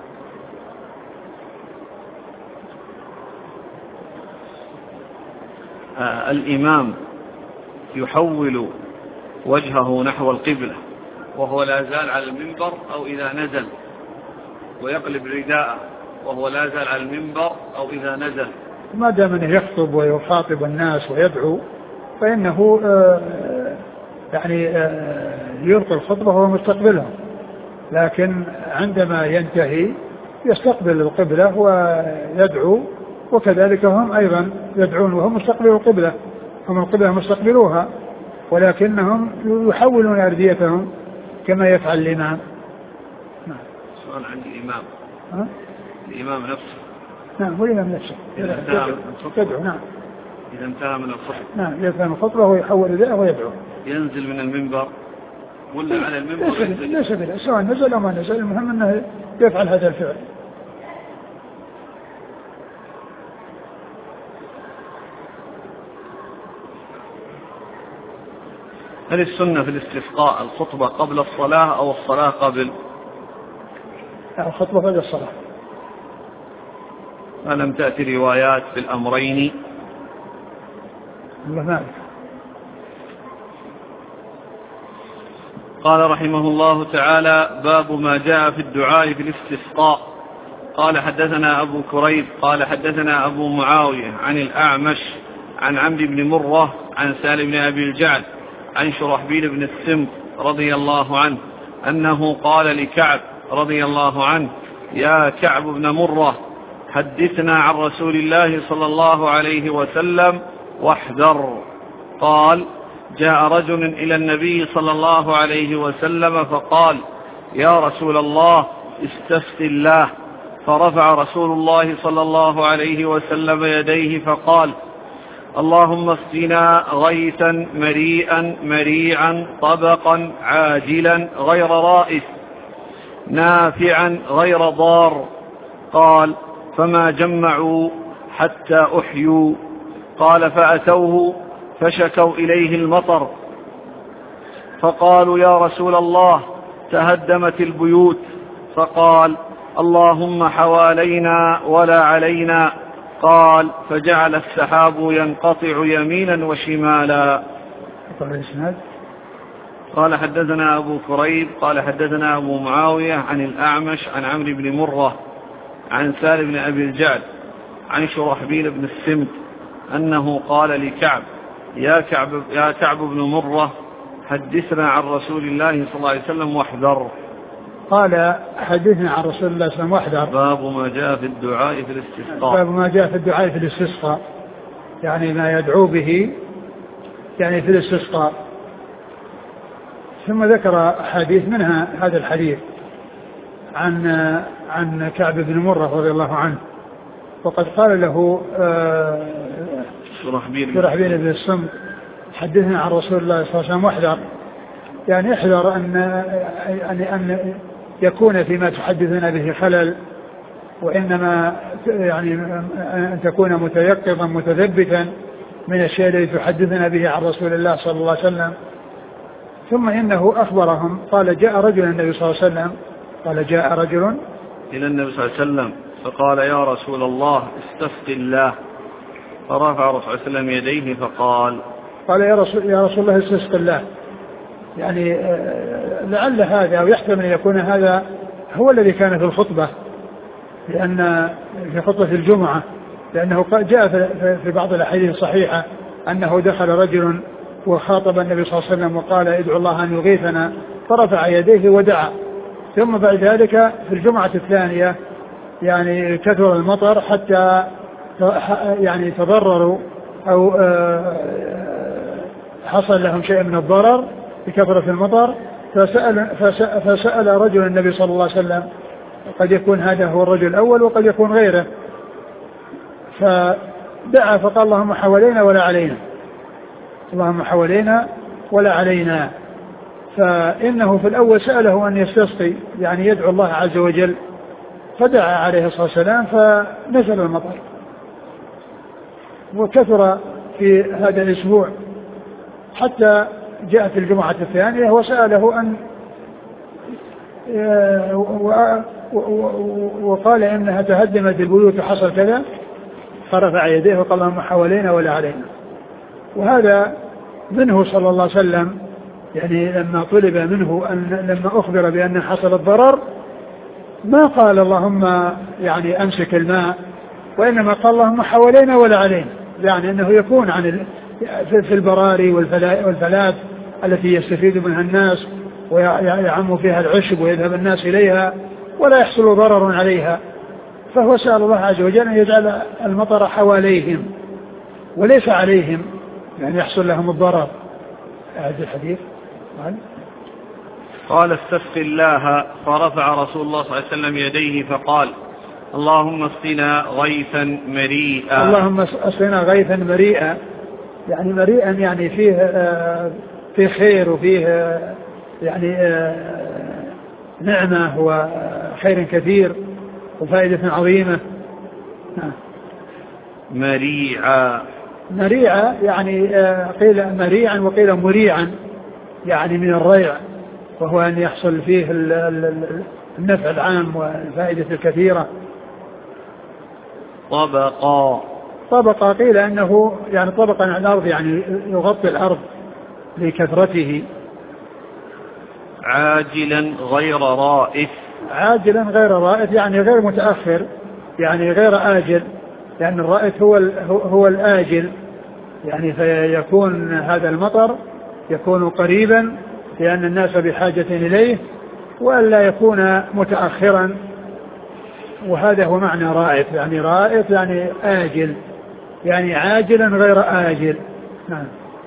آه الإمام يحول وجهه نحو القبلة وهو لا زال على المنبر أو إذا نزل، ويقلب رداءه وهو لا زال على المنبر أو إذا نزل، ما دام أنه يخطب ويخاطب الناس ويدعو فإنه آه يعني آه يلقي الخطبة وهو مستقبلهم، لكن عندما ينتهي يستقبل القبلة ويدعو، وكذلك هم أيضا يدعون وهم مستقبلوا القبلة، هم القبلة مستقبلوها، ولكنهم يحولون أرديتهم كما يفعل الإمام. سؤال عن الإمام. ها؟ الإمام نفسه. نعم هو الإمام نفسه. إذا انتهى من يدعو. نعم. إذا انتهى من الخطبة. نعم إذا كان الخطبة هو يحول رداءه ويدعو. ينزل من المنبر ولا على المنبر؟ ليس بلا، سواء نزل أو ما نزل، المهم أنه يفعل هذا الفعل. هل السنة في الاستسقاء الخطبة قبل الصلاة أو الصلاة قبل؟ الخطبة قبل الصلاة. ألم تأتي روايات في الأمرين؟ الله مالك. قال رحمه الله تعالى: باب ما جاء في الدعاء في الاستسقاء. قال حدثنا أبو كريب قال حدثنا أبو معاوية عن الأعمش عن عمرو بن مرة عن سالم بن أبي الجعد عن شرحبيل بن السمط رضي الله عنه أنه قال لكعب رضي الله عنه: يا كعب بن مرة، حدثنا عن رسول الله صلى الله عليه وسلم واحذر. قال: جاء رجل إلى النبي صلى الله عليه وسلم فقال: يا رسول الله استفتِ الله. فرفع رسول الله صلى الله عليه وسلم يديه فقال: اللهم اسقنا غيثا مريئا مريعا طبقا عاجلا غير رائس نافعا غير ضار. قال: فما جمعوا حتى أحيوا. قال: فأتوه فشكوا إليه المطر فقالوا: يا رسول الله تهدمت البيوت. فقال: اللهم حوالينا ولا علينا. قال: فجعل السحاب ينقطع يمينا وشمالا. قال حدثنا أبو كريب قال حدثنا أبو معاوية عن الأعمش عن عمرو بن مرة عن سالم بن أبي الجعد عن شرحبيل بن السمط أنه قال لكعب: يا كعب, يا كعب بن مرة، حدثنا عن رسول الله صلى الله عليه وسلم واحذر. قال: حدثنا عن رسول الله صلى الله عليه وسلم واحذر. باب ما جاء في الدعاء في الاستسقاء. باب ما جاء في الدعاء في الاستسقاء، يعني ما يدعو به يعني في الاستسقاء. ثم ذكر حديث منها هذا الحديث عن عن كعب بن مرة رضي الله عنه، وقد قال له شرحبيل بن السمط: حدثنا عن رسول الله صلى الله عليه وسلم واحذر، يعني احذر أن أن يكون فيما تحدثنا به خلل، وإنما يعني أن تكون متيقظا متثبتا من الشيء الذي تحدثنا به عن رسول الله صلى الله عليه وسلم. ثم إنه أخبرهم قال: جاء رجل النبي صلى الله عليه وسلم قال جاء رجل إلى النبي صلى الله عليه وسلم فقال: يا رسول الله استسق الله. فرفع رسول الله صلى الله عليه وسلم يديه فقال: قال: يا رسول, يا رسول الله استسق الله، يعني لعل هذا أو يحتمل أن يكون هذا هو الذي كان في الخطبة، لأن في خطبة الجمعة، لأنه جاء في بعض الأحاديث الصحيحة أنه دخل رجل وخاطب النبي صلى الله عليه وسلم وقال ادعو الله أن يغيثنا، فرفع يديه ودعا. ثم بعد ذلك في الجمعة الثانية يعني كثر المطر حتى يعني تضرروا أو حصل لهم شيء من الضرر بكثرة المطر، فسأل, فسأل رجل النبي صلى الله عليه وسلم، قد يكون هذا هو الرجل الأول وقد يكون غيره، فدعا فقال اللهم حوالينا ولا علينا، اللهم حوالينا ولا علينا. فإنه في الأول سأله أن يستسقي يعني يدعو الله عز وجل، فدعا عليه الصلاة والسلام فنزل المطر. وكثر في هذا الأسبوع حتى جاءت الجمعة الثانية وسأله أن وقال إنها تهدمت البيوت وحصل كذا، فرفع يديه وقال اللهم حوالينا ولا علينا. وهذا منه صلى الله عليه وسلم، يعني لما طلب منه أن لما أخبر بأن حصل الضرر ما قال اللهم يعني أمسك الماء، وإنما قال اللهم حوالينا ولا علينا، يعني أنه يكون عن في البراري والفلات التي يستفيد منها الناس ويعم فيها العشب ويذهب الناس إليها ولا يحصل ضرر عليها. فهو سأل الله عز وجل أن يجعل المطر حواليهم وليس عليهم، يعني يحصل لهم الضرر. هذا الحديث قال قال استسق الله، فرفع رسول الله صلى الله عليه وسلم يديه فقال اللهم اسقنا غيثا مريئا. اللهم اسقنا غيثا مريئا، يعني مريئا يعني فيه آه فيه خير وفيه آه يعني آه نعمة وخير كثير وفائدة عظيمة. مريعا مريعا يعني آه قيل مريعا وقيل مريعا، يعني من الريع، وهو أن يحصل فيه النفع العام والفائدة الكثيرة. طبقا طبقا قيل أنه يعني طبقا على الأرض، يعني يغطي الأرض لكثرته. عاجلا غير رائف، عاجلا غير رائف يعني غير متأخر، يعني غير آجل، لأن الرائف هو هو الآجل، يعني فيكون هذا المطر يكون قريبا لأن الناس بحاجة إليه، وألا يكون متأخرا، وهذا هو معنى رائف، يعني رائف يعني آجل، يعني عاجلا غير آجل. نعم.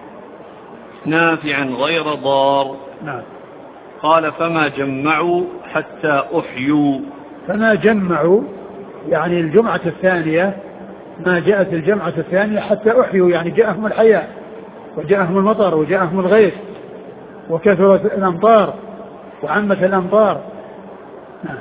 نافعا غير ضار. نعم. قال فما جمعوا حتى أحيوا. فما جمعوا يعني الجمعة الثانية، ما جاءت الجمعة الثانية حتى أحيوا، يعني جاءهم الحياة وجاءهم المطر وجاءهم الغيث وكثرت الأمطار وعمت الأمطار. نعم.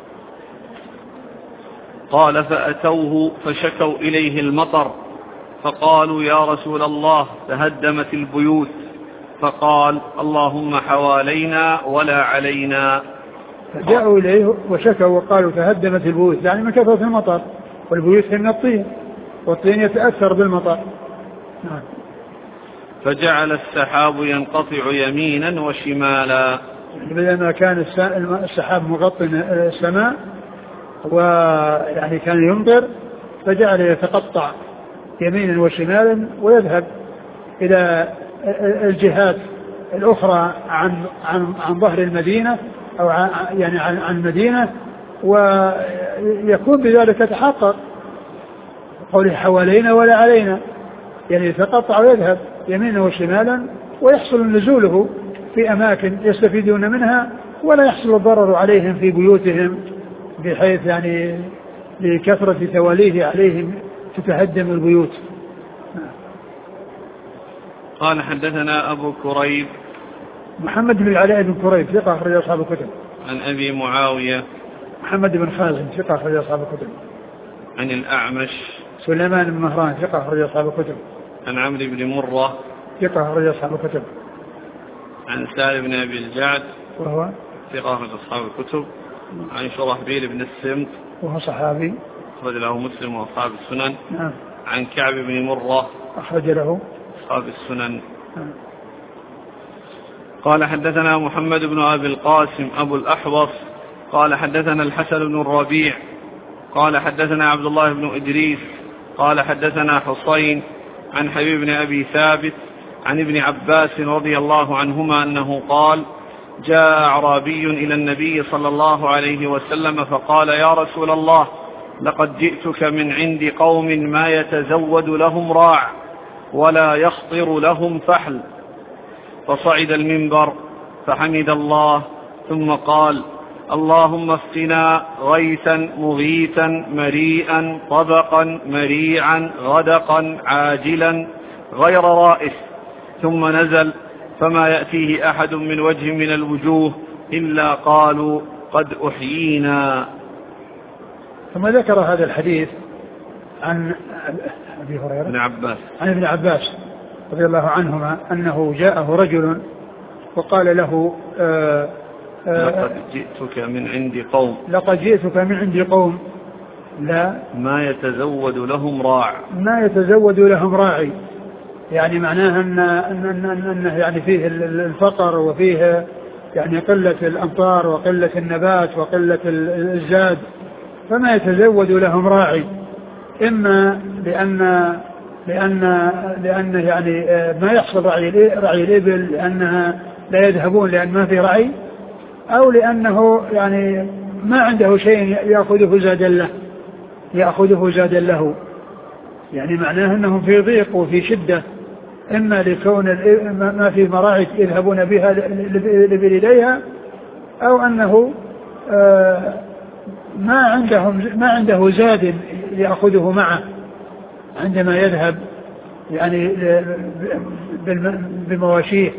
قال فأتوه فشكوا إليه المطر فقالوا يا رسول الله تهدمت البيوت، فقال اللهم حوالينا ولا علينا. فجاءوا إليه وشكوا وقالوا تهدمت البيوت، يعني من كثرة المطر، والبيوت من الطين والطين يتأثر بالمطر. نعم. فجعل السحاب ينقطع يمينا وشمالا، بدل كان السحاب مغطي السماء ويعني كان يمطر، فجعل يتقطع يمينا وشمالا ويذهب إلى الجهات الأخرى عن عن عن ظهر المدينة أو عن يعني عن عن المدينة، ويكون بذلك تحقق قوله حوالينا ولا علينا، يعني يتقطع ويذهب يمينا وشمالا ويحصل نزوله في أماكن يستفيدون منها ولا يحصل الضرر عليهم في بيوتهم، بحيث يعني لكثرة تواليه عليهم تتهدم البيوت. قال حدثنا أبو كريب محمد بن العلاء بن كريب ثقة أخرج أصحاب الكتب. عن أبي معاوية محمد بن خازن ثقة أخرج أصحاب الكتب. عن الأعمش سليمان بن مهران ثقة أخرج أصحاب الكتب. عن عمرو بن مرة ثقة أخرج أصحاب الكتب. عن سالم بن أبي الجعد وهو ثقة أخرج أصحاب الكتب. عن شرحبيل بن السمت وهو صحابي أخرج له مسلم وأصحاب السنن. نعم. عن كعب بن مرة أخرج له أصحاب السنن. نعم. قال حدثنا محمد بن أبي القاسم أبو الأحوص قال حدثنا الحسن بن الربيع قال حدثنا عبد الله بن إدريس قال حدثنا حسين عن حبيب بن أبي ثابت عن ابن عباس رضي الله عنهما أنه قال جاء أعرابي إلى النبي صلى الله عليه وسلم فقال يا رسول الله لقد جئتك من عند قوم ما يتزود لهم راع ولا يخطر لهم فحل. فصعد المنبر فحمد الله ثم قال اللهم اسقنا غيثا مغيثا مريئا طبقا مريعا غدقا عاجلا غير رائس. ثم نزل فما يأتيه أحد من وجه من الوجوه إلا قالوا قد أحيينا. ثم ذكر هذا الحديث عن أبي هريرة ابن عباس عن ابن عباس رضي الله عنهما أنه جاءه رجل وقال له آآ آآ لقد جئتك من عند قوم لقد جئتك من عند قوم لا ما يتزود لهم راع ما يتزود لهم راعي، يعني معناها أن أنه يعني فيه الفقر وفيه يعني قلة الأمطار وقلة النبات وقلة الزاد، فما يتزود لهم راعي، إما لأن لأن لأن يعني ما يحصل رعي رعي الإبل لأنها لا يذهبون لأن ما في رعي، أو لأنه يعني ما عنده شيء يأخذه زادا له يأخذه زادا له يعني معناه أنهم في ضيق وفي شدة، إما لكون ما في مراعي يذهبون بها الإبل إليها، أو أنه ما عندهم ما عنده زاد يأخذه معه عندما يذهب يعني بمواشيه.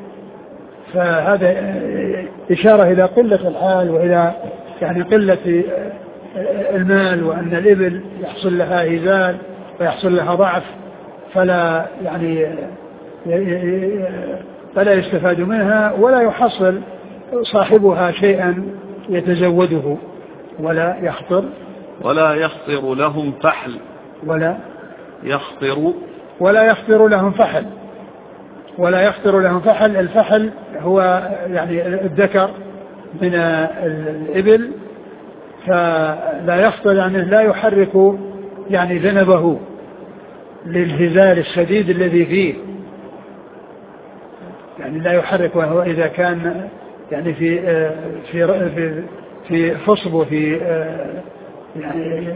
فهذا إشارة إلى قلة الحال وإلى يعني قلة المال، وأن الإبل يحصل لها هزال ويحصل لها ضعف، فلا يعني فلا يستفاد منها ولا يحصل صاحبها شيئا يتزوده ولا يخطر ولا يخطر لهم فحل ولا يخطر ولا يخطر لهم فحل ولا يخطر لهم فحل. الفحل هو يعني الذكر من الإبل، فلا يخطر يعني لا يحرك يعني ذنبه للهزال الشديد الذي فيه، يعني لا يحرك، وهو إذا كان يعني في في في في فصب وفي يعني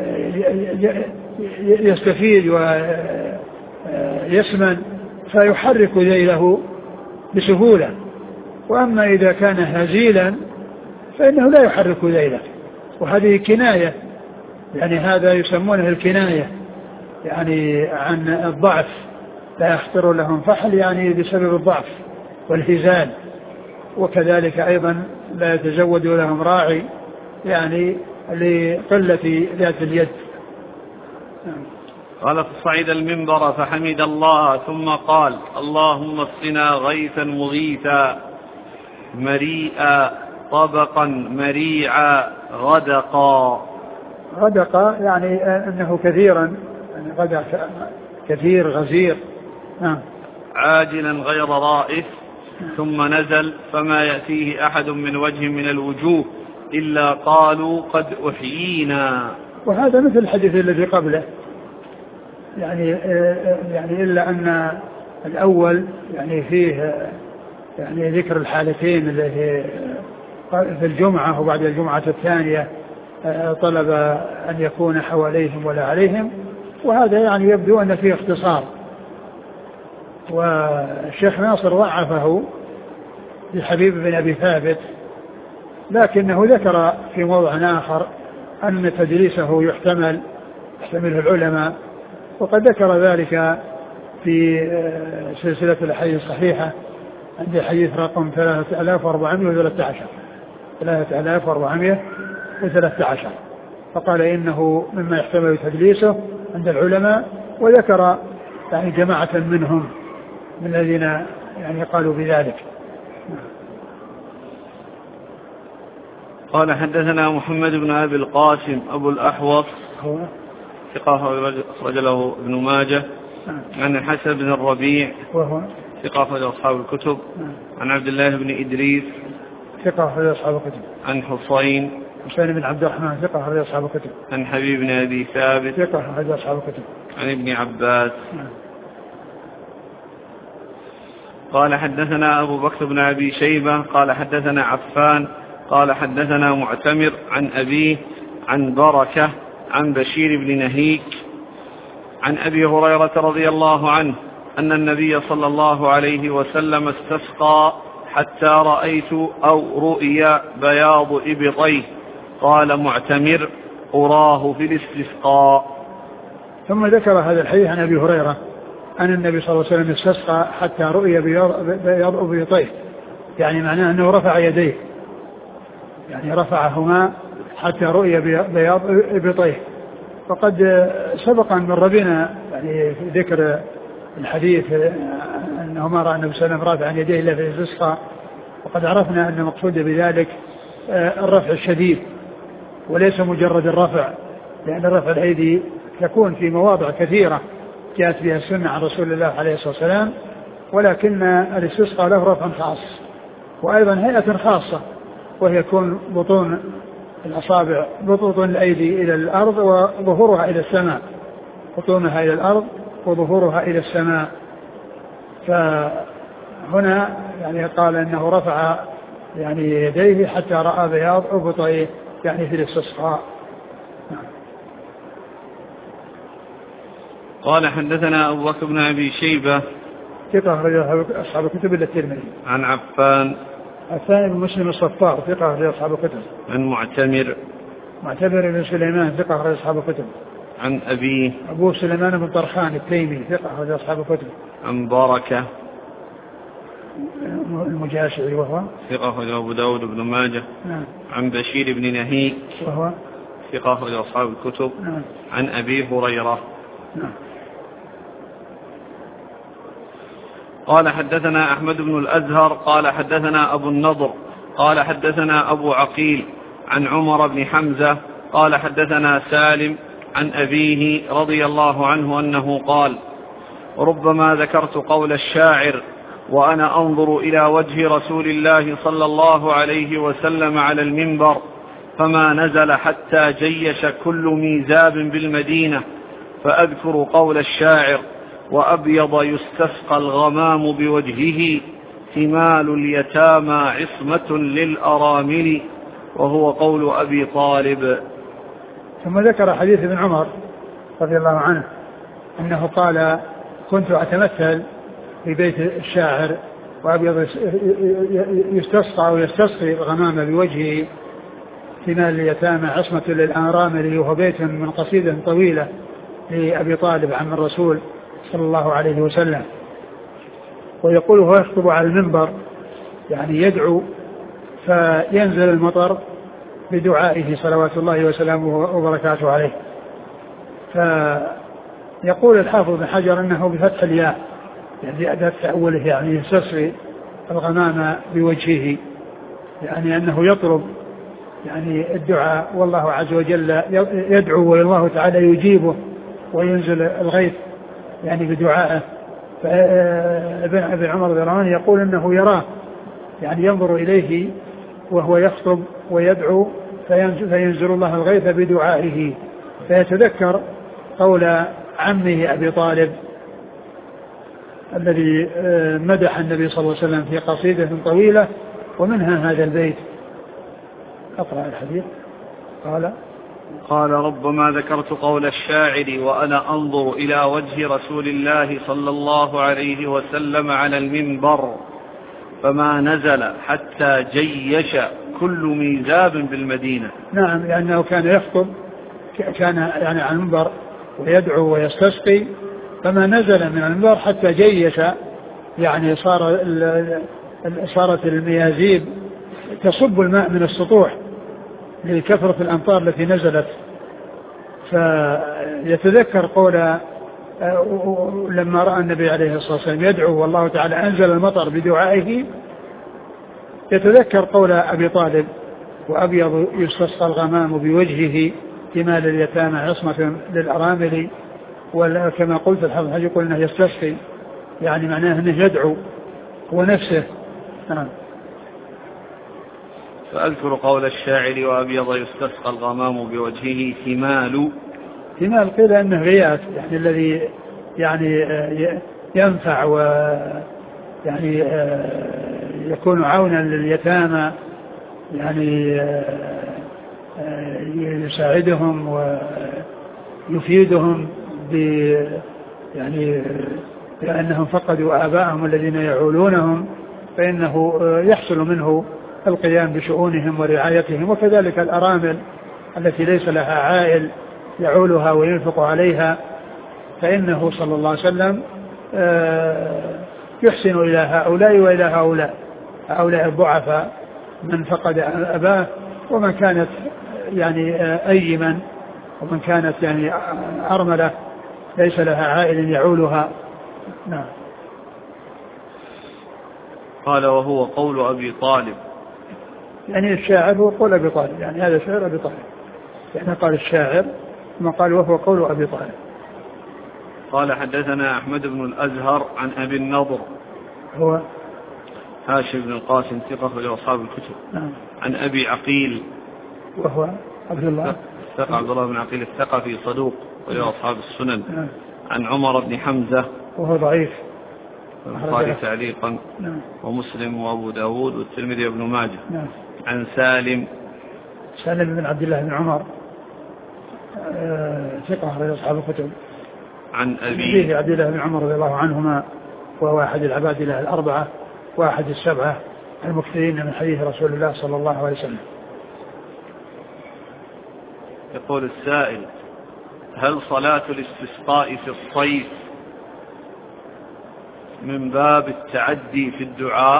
يستفيد ويسمن فيحرك ذيله بسهولة، وأما إذا كان هزيلا فإنه لا يحرك ذيله، وهذه كناية، يعني هذا يسمونه الكناية يعني عن الضعف، لا يخطر لهم فحل يعني بسبب الضعف والهزال، وكذلك أيضا لا يتزود لهم راعي يعني لقلة ذات اليد. قال فصعد المنبر فحمد الله ثم قال اللهم اسقنا غيثا مغيثا مريئا طبقا مريعا غدقا. غدقا يعني أنه كثيرا، يعني غدق كثير غزير. نعم. عاجلا غير رائف. ثم نزل فما يأتيه أحد من وجه من الوجوه إلا قالوا قد أحيينا. وهذا مثل الحديث الذي قبله، يعني يعني إلا أن الأول يعني فيه يعني ذكر الحالتين التي في الجمعة وبعد الجمعة الثانية طلب أن يكون حواليهم ولا عليهم، وهذا يعني يبدو أن فيه اختصار، والشيخ ناصر ضعفه لحبيب بن أبي ثابت، لكنه ذكر في موضع آخر أن تدريسه يحتمل يحتمله العلماء، وقد ذكر ذلك في سلسلة الأحاديث الصحيحة عند حديث رقم ثلاثة آلاف وأربعمائة وثلاثة عشر ثلاثة آلاف وأربعمائة وثلاثة عشر، فقال إنه مما يحتمل تدليسه عند العلماء، وذكر يعني جماعة منهم من الذين يعني قالوا بذلك. قال حدثنا محمد بن أبي القاسم أبو الأحوص هو ثقة أخرج له ابن ماجه عن الحسن بن الربيع وهو ثقة أخرج أصحاب الكتب. عن عبد الله بن إدريس ثقة أخرج أصحاب الكتب. عن حصين حسين بن عبد الرحمن ثقة أخرج أصحاب الكتب. عن حبيب بن أبي ثابت ثقة أخرج أصحاب الكتب. عن ابن عباس. قال حدثنا أبو بكر بن أبي شيبة قال حدثنا عفان قال حدثنا معتمر عن أبيه عن بركة عن بشير بن نهيك عن أبي هريرة رضي الله عنه أن النبي صلى الله عليه وسلم استسقى حتى رأيت أو رؤيا بياض إبطيه. قال معتمر أراه في الاستسقاء. ثم ذكر هذا الحديث عن أبي هريرة أن النبي صلى الله عليه وسلم استسقى حتى رؤيا بياض إبطيه، يعني معناه أنه رفع يديه، يعني رفعهما حتى رؤيا بياض إبطيه. وقد سبق أن مر بنا يعني في ذكر الحديث أنه ما رأى النبي صلى الله عليه وسلم رافعا يديه إلا في الاستسقاء، وقد عرفنا أن المقصود بذلك الرفع الشديد وليس مجرد الرفع، لأن رفع الأيدي يكون في مواضع كثيرة جاءت بها السنة عن رسول الله عليه الصلاة والسلام، ولكن الاستسقاء له رفع خاص وأيضا هيئة خاصة، وهي يكون بطون الأصابع بطون الأيدي إلى الأرض وظهورها إلى السماء، بطونها إلى الأرض وظهورها إلى السماء. فهنا يعني قال أنه رفع يعني يديه حتى رأى بياض إبطيه يعني في الاستسقاء. قال حدثنا أبو بكر بن أبي شيبة ثقة أخرج أصحاب الكتب إلا الترمذي. عن عفان عفان بن مسلم الصفار ثقة أخرج أصحاب الكتب. عن معتمر معتمر بن سليمان ثقة أخرج أصحاب الكتب. عن أبيه أبو سليمان بن طرخان التيمي ثقة أخرج أصحاب الكتب. عن بركة المجاشعي وهو ثقة أخرج أبو داود بن ماجه. نعم. عن بشير بن نهيك وهو ثقة أخرج أصحاب الكتب. نعم. عن أبي هريرة. نعم. قال حدثنا أحمد بن الأزهر قال حدثنا أبو النضر قال حدثنا أبو عقيل عن عمر بن حمزة قال حدثنا سالم عن أبيه رضي الله عنه أنه قال ربما ذكرت قول الشاعر وأنا أنظر إلى وجه رسول الله صلى الله عليه وسلم على المنبر فما نزل حتى جيش كل ميزاب بالمدينة فأذكر قول الشاعر وأبيض يستسقى الغمام بوجهه ثمال اليتامى عصمة للأرامل وهو قول أبي طالب. ثم ذكر حديث ابن عمر رضي الله عنه أنه قال كنت أتمثل في بيت الشاعر وأبيض يستسقى أو يستسقي الغمام بوجهه ثمال اليتامى عصمة للأرامل، وهو بيت من قصيدة طويلة لأبي طالب عم الرسول صلى الله عليه وسلم. ويقول هو يخطب على المنبر يعني يدعو فينزل المطر بدعائه صلوات الله وسلامه وبركاته عليه. فيقول الحافظ بن حجر أنه بفتح الياء يعني أداة تأوله يعني يستسقي الغمام بوجهه، يعني أنه يطلب يعني الدعاء والله عز وجل يدعو والله تعالى يجيبه وينزل الغيث يعني بدعائه. فابن عمر رضي الله عنه يقول انه يراه يعني ينظر اليه وهو يخطب ويدعو فينزل الله الغيث بدعائه، فيتذكر قول عمه ابي طالب الذي مدح النبي صلى الله عليه وسلم في قصيدة طويلة ومنها هذا البيت. اقرأ الحديث. قال قال ربما ذكرت قول الشاعر وأنا أنظر إلى وجه رسول الله صلى الله عليه وسلم على المنبر فما نزل حتى جيش كل ميزاب بالمدينة. نعم، لأنه كان يخطب كان يعني على المنبر ويدعو ويستسقي فما نزل من المنبر حتى جيش يعني صار صارت الميازيب تصب الماء من السطوح لكثرة الأمطار التي نزلت. فيتذكر قول لما رأى النبي عليه الصلاة والسلام يدعو والله تعالى أنزل المطر بدعائه، يتذكر قول أبي طالب وأبيض يستسقى الغمام بوجهه ثمال اليتامى عصمة للأرامل، وكما قلت الحافظ يقول أنه يستسقي يعني معناه أنه يدعو هو نفسه. نعم. فأذكر قول الشاعر وأبيض يستسقى الغمام بوجهه ثمال. ثمال قيل أنه غياث يعني الذي يعني ينفع و يعني يكون عونا لليتامى يعني يساعدهم ويفيدهم ب يعني لأنهم فقدوا آباءهم الذين يعولونهم فإنه يحصل منه القيام بشؤونهم ورعايتهم، وكذلك الأرامل التي ليس لها عائل يعولها وينفق عليها، فإنه صلى الله عليه وسلم يحسن إلى هؤلاء وإلى هؤلاء هؤلاء الضعفاء من فقد أباه ومن كانت يعني أيما ومن كانت يعني أرملة ليس لها عائل يعولها. نعم. قال وهو قول أبي طالب، يعني الشاعر هو قول أبي طالب، يعني هذا شعر أبي طالب، يعني قال الشاعر ثم قال وهو قول أبي طالب. قال حدثنا أحمد بن الأزهر عن أبي النضر هو هاشم بن القاسم ثقة لأصحاب الكتب. نعم. عن أبي عقيل وهو عبد الله ثقة عبد الله بن عقيل الثقفي صدوق ولأصحاب السنن. نعم. عن عمر بن حمزة وهو ضعيف البخاري تعليقا. نعم. ومسلم وأبو داود والترمذي وابن ماجه. نعم. عن سالم سالم بن عبد الله بن عمر ثقة لأصحاب الكتب. عن أبي عبد الله بن عمر رضي الله عنهما وهو أحد العباد الله الأربعة واحد السبعة المكثرين من حديث رسول الله صلى الله عليه وسلم. يقول السائل: هل صلاة الاستسقاء في الصيف من باب التعدي في الدعاء؟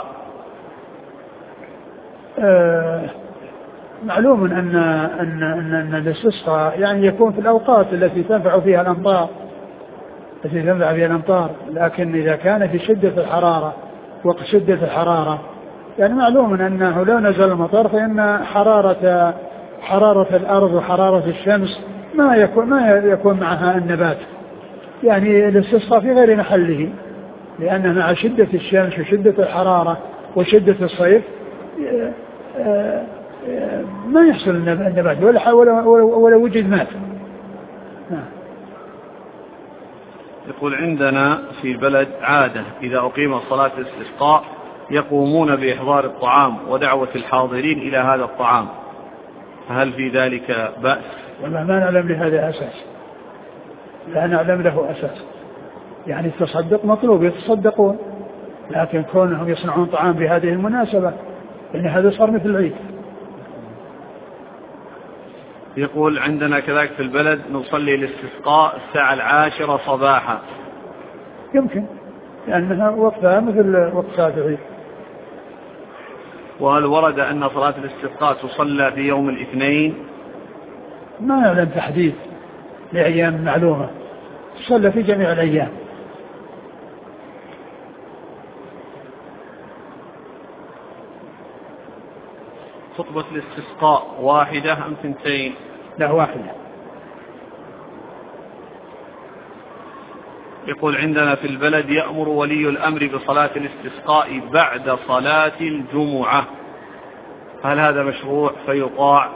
آه معلوم أن أن أن, أن الاستسقاء يعني يكون في الأوقات التي تنفع فيها الأمطار التي تنفع فيها الأمطار، لكن إذا كان في شدة الحرارة وقت شدة الحرارة يعني معلوم أنه لو نزل المطر فإن حرارة حرارة الأرض وحرارة الشمس ما يكون ما يكون معها النبات، يعني الاستسقاء في غير محله، لأن مع شدة الشمس وشدة الحرارة وشدة الصيف ما يحصل النبات ولا ولا وجد مات. يقول: عندنا في البلد عادة إذا أقيم صلاة الاستسقاء يقومون بإحضار الطعام ودعوة الحاضرين إلى هذا الطعام، فهل في ذلك بأس؟ والله ما نعلم لهذا أساس، لا نعلم له أساس، يعني التصدق مطلوب يتصدقون، لكن كونهم يصنعون طعام بهذه المناسبة يعني هذا صار مثل العيد. يقول: عندنا كذلك في البلد نصلي الاستسقاء الساعة العاشرة صباحا. يمكن لأنها وقتها مثل وقت صلاة العيد. وهل ورد أن صلاة الاستسقاء تصلى في يوم الاثنين؟ ما نعلم تحديد لأيام معلومة، تصلى في جميع الأيام. خطبة الاستسقاء واحدة أم ثنتين؟ لا واحدة. يقول: عندنا في البلد يأمر ولي الأمر بصلاة الاستسقاء بعد صلاة الجمعة، هل هذا مشروع فيطاع؟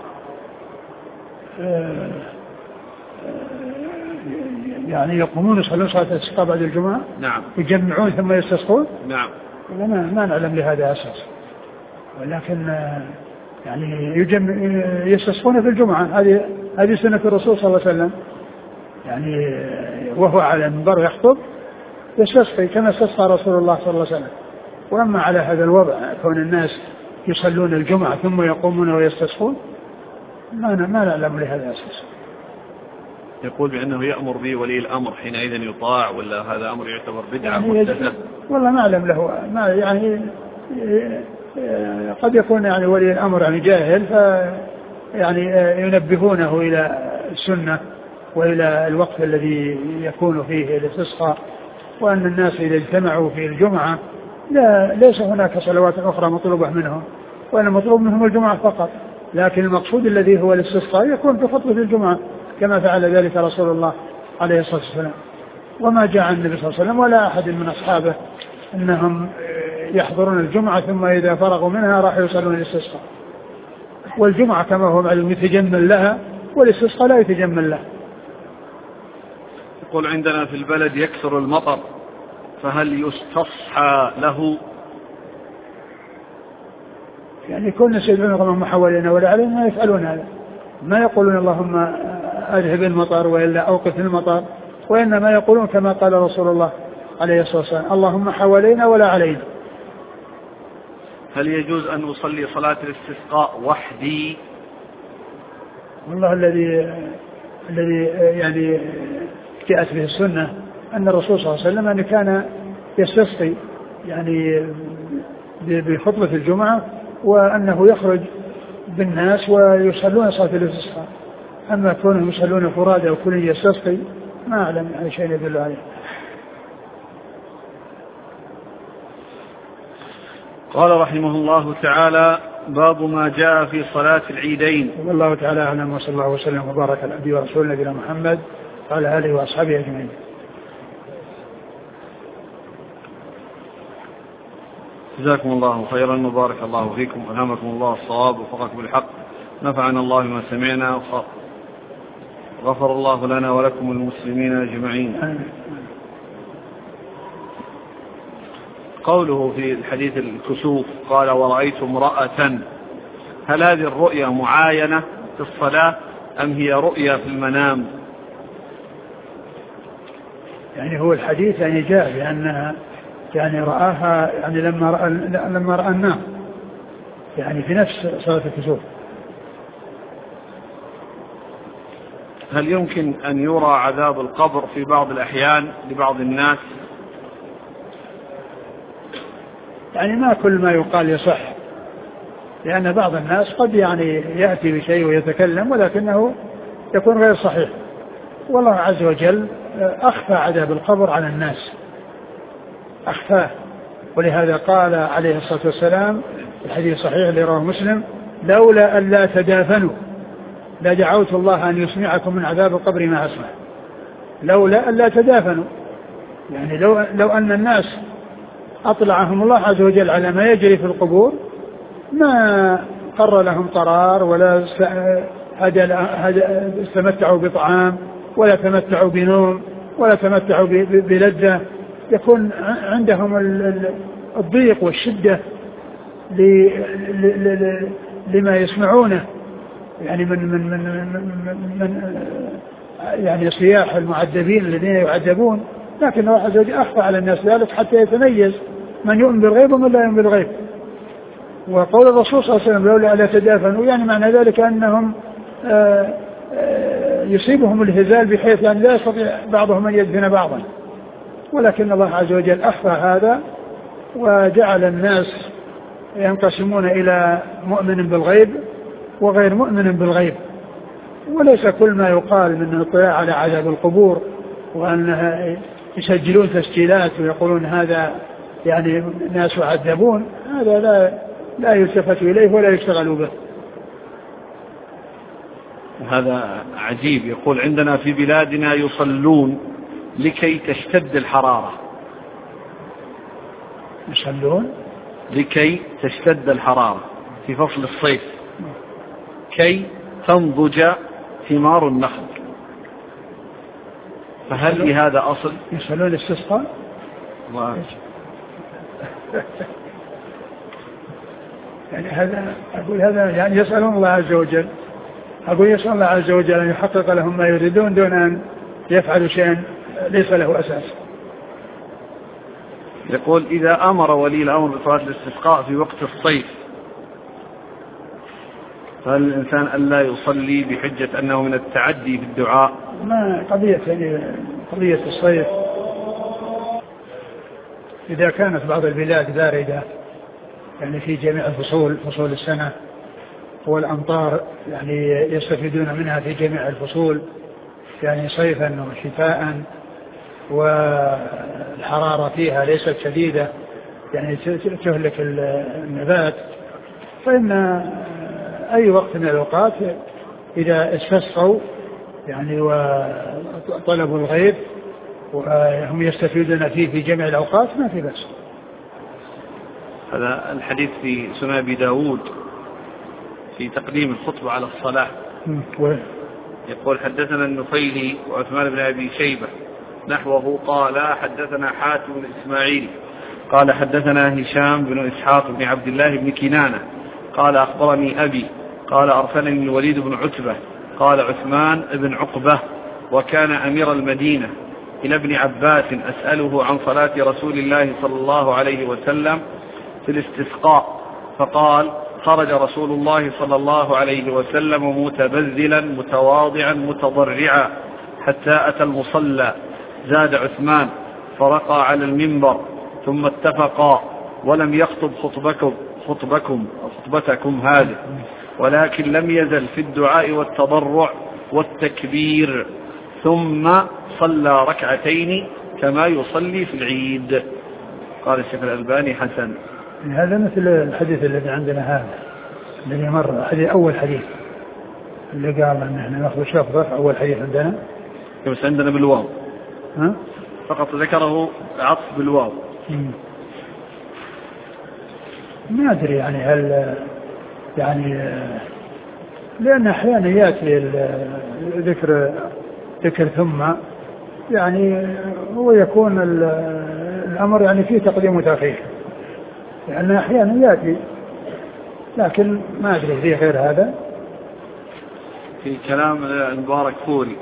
يعني يقومون يصلون صلاة الاستسقاء بعد الجمعة؟ نعم. يجمعون ثم يستسقون؟ نعم. ما ما نعلم لهذا أساس، ولكن يعني يجمع يستسقون في الجمعة، هذه هذه سنة الرسول صلى الله عليه وسلم، يعني وهو على المنبر يخطب يستسقي كما استسقى رسول الله صلى الله عليه وسلم. وأما على هذا الوضع كون الناس يصلون الجمعة ثم يقومون ويستسقون ما ما نعلم لهذا أساس. يقول بأنه يأمر به ولي الأمر حينئذ يطاع، ولا هذا أمر يعتبر بدعة يعني محدثة؟ والله ما أعلم له، ما يعني قد يكون يعني ولي الأمر يعني جاهل ف يعني ينبهونه إلى السنة وإلى الوقت الذي يكون فيه الاستسقاء، وأن الناس إذا اجتمعوا في الجمعة لا ليس هناك صلوات أخرى مطلوبة منهم، وأن مطلوب منهم الجمعة فقط، لكن المقصود الذي هو الاستسقاء يكون في خطبة الجمعة كما فعل ذلك رسول الله عليه الصلاة والسلام. وما جاء عن النبي صلى الله عليه وسلم ولا أحد من أصحابه أنهم يحضرون الجمعة ثم إذا فرغوا منها راح يصلون الاستسقاء. والجمعة كما هو معلوم يتجمل لها والاستسقاء لا يتجمل لها. يقول عندنا في البلد يكثر المطر فهل يستصحى له؟ يعني كل الناس يدعون اللهم حوالينا ولا علينا ما يفعلون هذا، ما يقولون اللهم أذهب المطر وإلا أوقف المطر، وإنما يقولون كما قال رسول الله عليه الصلاة والسلام اللهم حوالينا ولا علينا. هل يجوز أن أصلي صلاة الاستسقاء وحدي؟ والله الذي الذي يعني جاءت به السنة أن الرسول صلى الله عليه وسلم أن كان يستسقي يعني بخطبة الجمعة وأنه يخرج بالناس ويصلون صلاة الاستسقاء. أما كونهم يصلون فرادى وكل يستسقي ما أعلم أي شيء يدل عليه. قال رحمه الله تعالى باب ما جاء في صلاة العيدين. والله تعالى أعلم وصلى الله وسلم وبارك على عبده ورسوله نبينا محمد وعلى آله وأصحابه أجمعين. جزاكم الله خيرا وبارك الله فيكم ألهمكم الله الصواب ووفقكم بالحق، نفعنا الله ما سمعنا غفر الله لنا ولكم المسلمين أجمعين. قوله في الحديث الكسوف قال ورأيت امرأة، هل هذه الرؤيا معاينة في الصلاة أم هي رؤيا في المنام؟ يعني هو الحديث يعني جاء بأنها يعني رآها يعني لما رأى لما رأى النار يعني في نفس صلاة الكسوف. هل يمكن أن يرى عذاب القبر في بعض الأحيان لبعض الناس؟ يعني ما كل ما يقال يصح، لأن بعض الناس قد يعني يأتي بشيء ويتكلم ولكنه يكون غير صحيح، والله عز وجل أخفى عذاب القبر على الناس، أخفاه. ولهذا قال عليه الصلاة والسلام في الحديث الصحيح اللي رواه مسلم لولا أن لا تدافنوا لدعوت الله أن يسمعكم من عذاب القبر ما أسمع. لولا أن لا تدافنوا يعني لو, لو أن الناس أطلعهم الله عز وجل على ما يجري في القبور ما قر لهم قرار ولا استمتعوا بطعام ولا تمتعوا بنوم ولا تمتعوا بلذة، يكون عندهم الضيق والشدة لما يسمعونه يعني من من من من, من يعني صياح المعذبين الذين يعذبون، لكن الله عز وجل أخفى على الناس ذلك حتى يتميز من يؤمن بالغيب ومن لا يؤمن بالغيب. وقول الرسول صلى الله عليه وسلم لولا ألا تدافنوا يعني معنى ذلك أنهم آآ آآ يصيبهم الهزال بحيث يعني لا يستطيع بعضهم أن يدفن بعضا، ولكن الله عز وجل أخفى هذا وجعل الناس ينقسمون إلى مؤمن بالغيب وغير مؤمن بالغيب. وليس كل ما يقال من الاطلاع على عذاب القبور وأنها يسجلون تسجيلات ويقولون هذا يعني ناس يعذبون، هذا لا لا يلتفت إليه ولا يشتغل به. هذا عجيب. يقول عندنا في بلادنا يصلون لكي تشتد الحرارة. يصلون لكي تشتد الحرارة في فصل الصيف كي تنضج ثمار النخل، فهل لهذا أصل؟ يصلون الاستسقاء؟ يعني هذا أقول هذا يعني يسألون الله عز وجل، أقول يسأل الله عز وجل أن يحقق لهم ما يريدون دون أن يفعلوا شيئا ليس له أساس. يقول إذا أمر ولي الأمر بصلاة الاستسقاء في وقت الصيف فهل الإنسان ألا يصلي بحجة أنه من التعدي في الدعاء؟ ما قضية يعني قضية الصيف إذا كانت بعض البلاد باردة يعني في جميع الفصول فصول السنة والأمطار يعني يستفيدون منها في جميع الفصول يعني صيفا وشتاء والحرارة فيها ليست شديدة يعني تهلك النبات، فإن أي وقت من الأوقات إذا استسقوا يعني وطلبوا الغيث وهم يستفيدون فيه في جميع الأوقات ما في بس. هذا الحديث في سنن أبي داود في تقديم الخطبة على الصلاة. يقول حدثنا النفيلي وعثمان بن أبي شيبة نحوه قال حدثنا حاتم بن إسماعيل قال حدثنا هشام بن إسحاق بن عبد الله بن كنانة قال أخبرني أبي قال أرسلني الوليد بن عتبة قال عثمان بن عقبة وكان أمير المدينة إلى ابن عباس أسأله عن صلاة رسول الله صلى الله عليه وسلم في الاستسقاء فقال خرج رسول الله صلى الله عليه وسلم متبذلا متواضعا متضرعا حتى أتى المصلى زاد عثمان فرقى على المنبر ثم اتفقا ولم يخطب خطبكم خطبكم خطبتكم هذه ولكن لم يزل في الدعاء والتضرع والتكبير ثم صلى ركعتين كما يصلي في العيد. قال الشيخ الألباني حسن. هذا مثل الحديث الذي عندنا هذا الذي مر حديث أول حديث اللي قال أن احنا نأخذ شفرة أول حديث عندنا بس عندنا بالواو ها؟ فقط ذكره عطف بالواو. ما أدري يعني هل يعني لأن أحيانا يأتي ذكر ذكر ثم يعني هو يكون الأمر يعني فيه تقديم وتأخير لأن أحيانا يأتي لكن ما أدري فيه غير هذا. في كلام المبارك فوري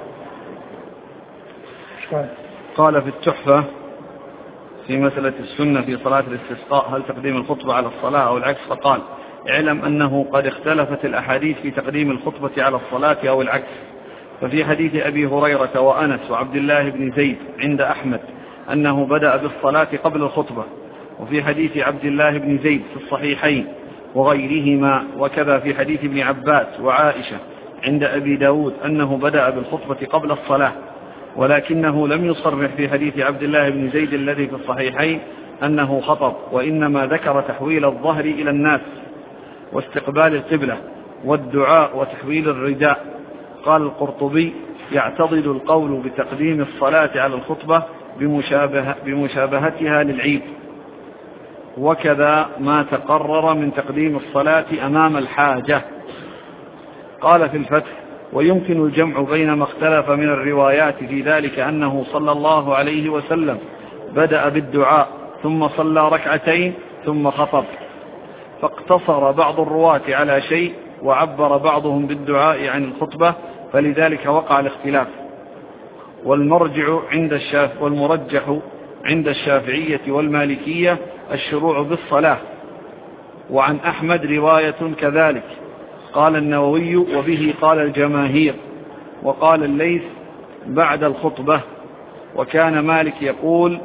قال. قال في التحفة في مسألة السنة في صلاة الاستسقاء هل تقديم الخطبة على الصلاة أو العكس فقال اعلم أنه قد اختلفت الأحاديث في تقديم الخطبة على الصلاة أو العكس ففي حديث أبي هريرة وأنس وعبد الله بن زيد عند أحمد أنه بدأ بالصلاة قبل الخطبة وفي حديث عبد الله بن زيد في الصحيحين وغيرهما وكذا في حديث ابن عباس وعائشة عند أبي داود أنه بدأ بالخطبة قبل الصلاة ولكنه لم يصرح في حديث عبد الله بن زيد الذي في الصحيحين أنه خطب وإنما ذكر تحويل الظهر إلى الناس واستقبال القبلة والدعاء وتحويل الرداء. قال القرطبي يعتضد القول بتقديم الصلاة على الخطبة بمشابه بمشابهتها للعيد وكذا ما تقرر من تقديم الصلاة أمام الحاجة. قال في الفتح ويمكن الجمع بين ما اختلف من الروايات في ذلك أنه صلى الله عليه وسلم بدأ بالدعاء ثم صلى ركعتين ثم خطب فاقتصر بعض الرواة على شيء وعبر بعضهم بالدعاء عن الخطبة فلذلك وقع الاختلاف. والمرجع عند الشاف والمرجح عند الشافعية والمالكية الشروع بالصلاة وعن أحمد رواية كذلك. قال النووي وبه قال الجماهير وقال الليث بعد الخطبة وكان مالك يقول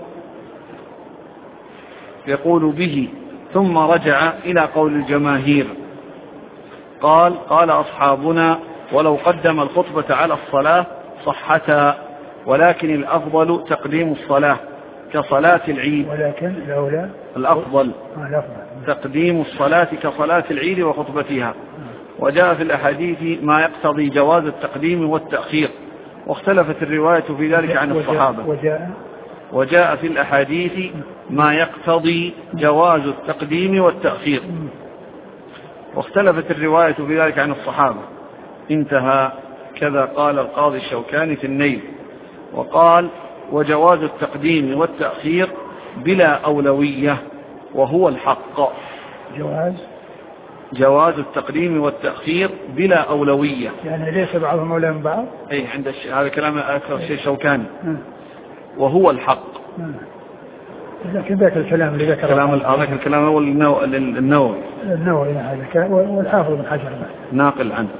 يقول به ثم رجع إلى قول الجماهير. قال قال أصحابنا ولو قدم الخطبة على الصلاة صحتا ولكن الأفضل تقديم الصلاة كصلاة العيد ولكن الأولى الأفضل تقديم الصلاة كصلاة العيد وخطبتها. وجاء في الأحاديث ما يقتضي جواز التقديم والتأخير واختلفت الرواية في ذلك عن الصحابة. وجاء, وجاء في الأحاديث ما يقتضي جواز التقديم والتأخير واختلفت الرواية في ذلك عن الصحابة. انتهى. كذا قال القاضي الشوكاني في النيل. وقال وجواز التقديم والتأخير بلا أولوية وهو الحق. جواز جواز التقديم والتأخير بلا أولوية يعني ليس بعضهم أولى من بعض. أي عند الش... هذا كلام أكثر شيء شوكاني وهو الحق. لكن ذاك الكلام اللي ذكره كلام هذاك الكلام هو النو... النووي النووي هذا والحافظ بن حجر ناقل عنه.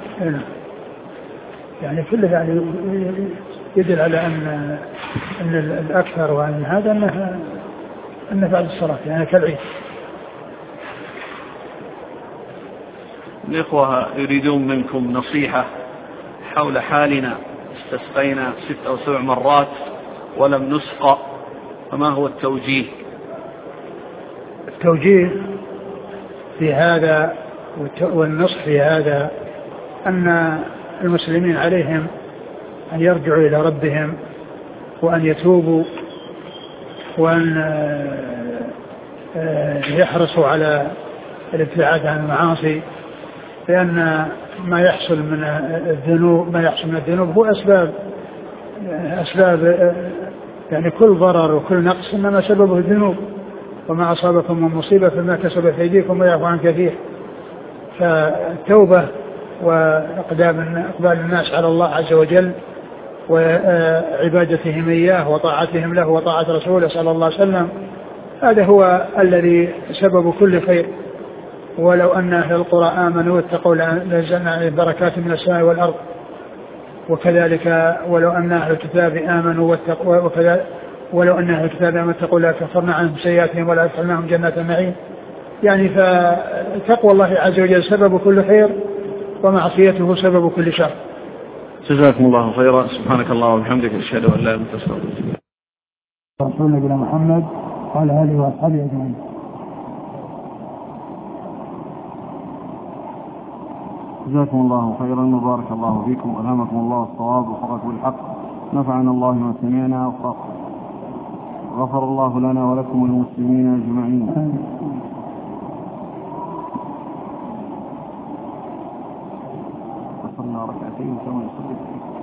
يعني كله يعني يدل على أن أن الأكثر وأن هذا أنه أنه بعد الصلاة يعني كالعيد. الإخوة يريدون منكم نصيحة حول حالنا استسقينا ست أو سبع مرات ولم نسقى فما هو التوجيه؟ التوجيه في هذا والنصح في هذا أن المسلمين عليهم أن يرجعوا إلى ربهم وأن يتوبوا وأن يحرصوا على الابتعاد عن المعاصي، لأن ما يحصل من الذنوب ما يحصل من الذنوب هو أسباب أسباب يعني كل ضرر وكل نقص إنما سببه الذنوب، وما أصابكم من مصيبة فما كسبت أيديكم ويعفو عن كثير. فالتوبة وإقدام إقبال الناس على الله عز وجل وعبادتهم إياه وطاعتهم له وطاعة رسوله صلى الله عليه وسلم، هذا هو الذي سبب كل خير. ولو أن أهل القرى آمنوا واتقوا لنزلنا عليهم بركات من السماء والأرض، وكذلك ولو أن أهل الكتاب آمنوا واتقوا وكذلك ولو أن أهل الكتاب آمنوا واتقوا لكفرنا عنهم سيئاتهم ولا أدخلناهم جنات النعيم. يعني فتقوى الله عز وجل سبب كل خير ومعصيته سبب كل شر. جزاكم الله خيرا. سبحانك الله وبحمدك أشهد أن لا إله إلا أنت أستغفرك. رسول نبينا محمد وعلى آله وأصحابه أجمعين. جزاكم الله خيرا وبارك الله فيكم وألهمكم الله الصواب وحقكم الحق، نفعنا الله ما سمعنا وغفر الله لنا ولكم والمسلمين أجمعين. وصلنا ركعتين كما يصلي.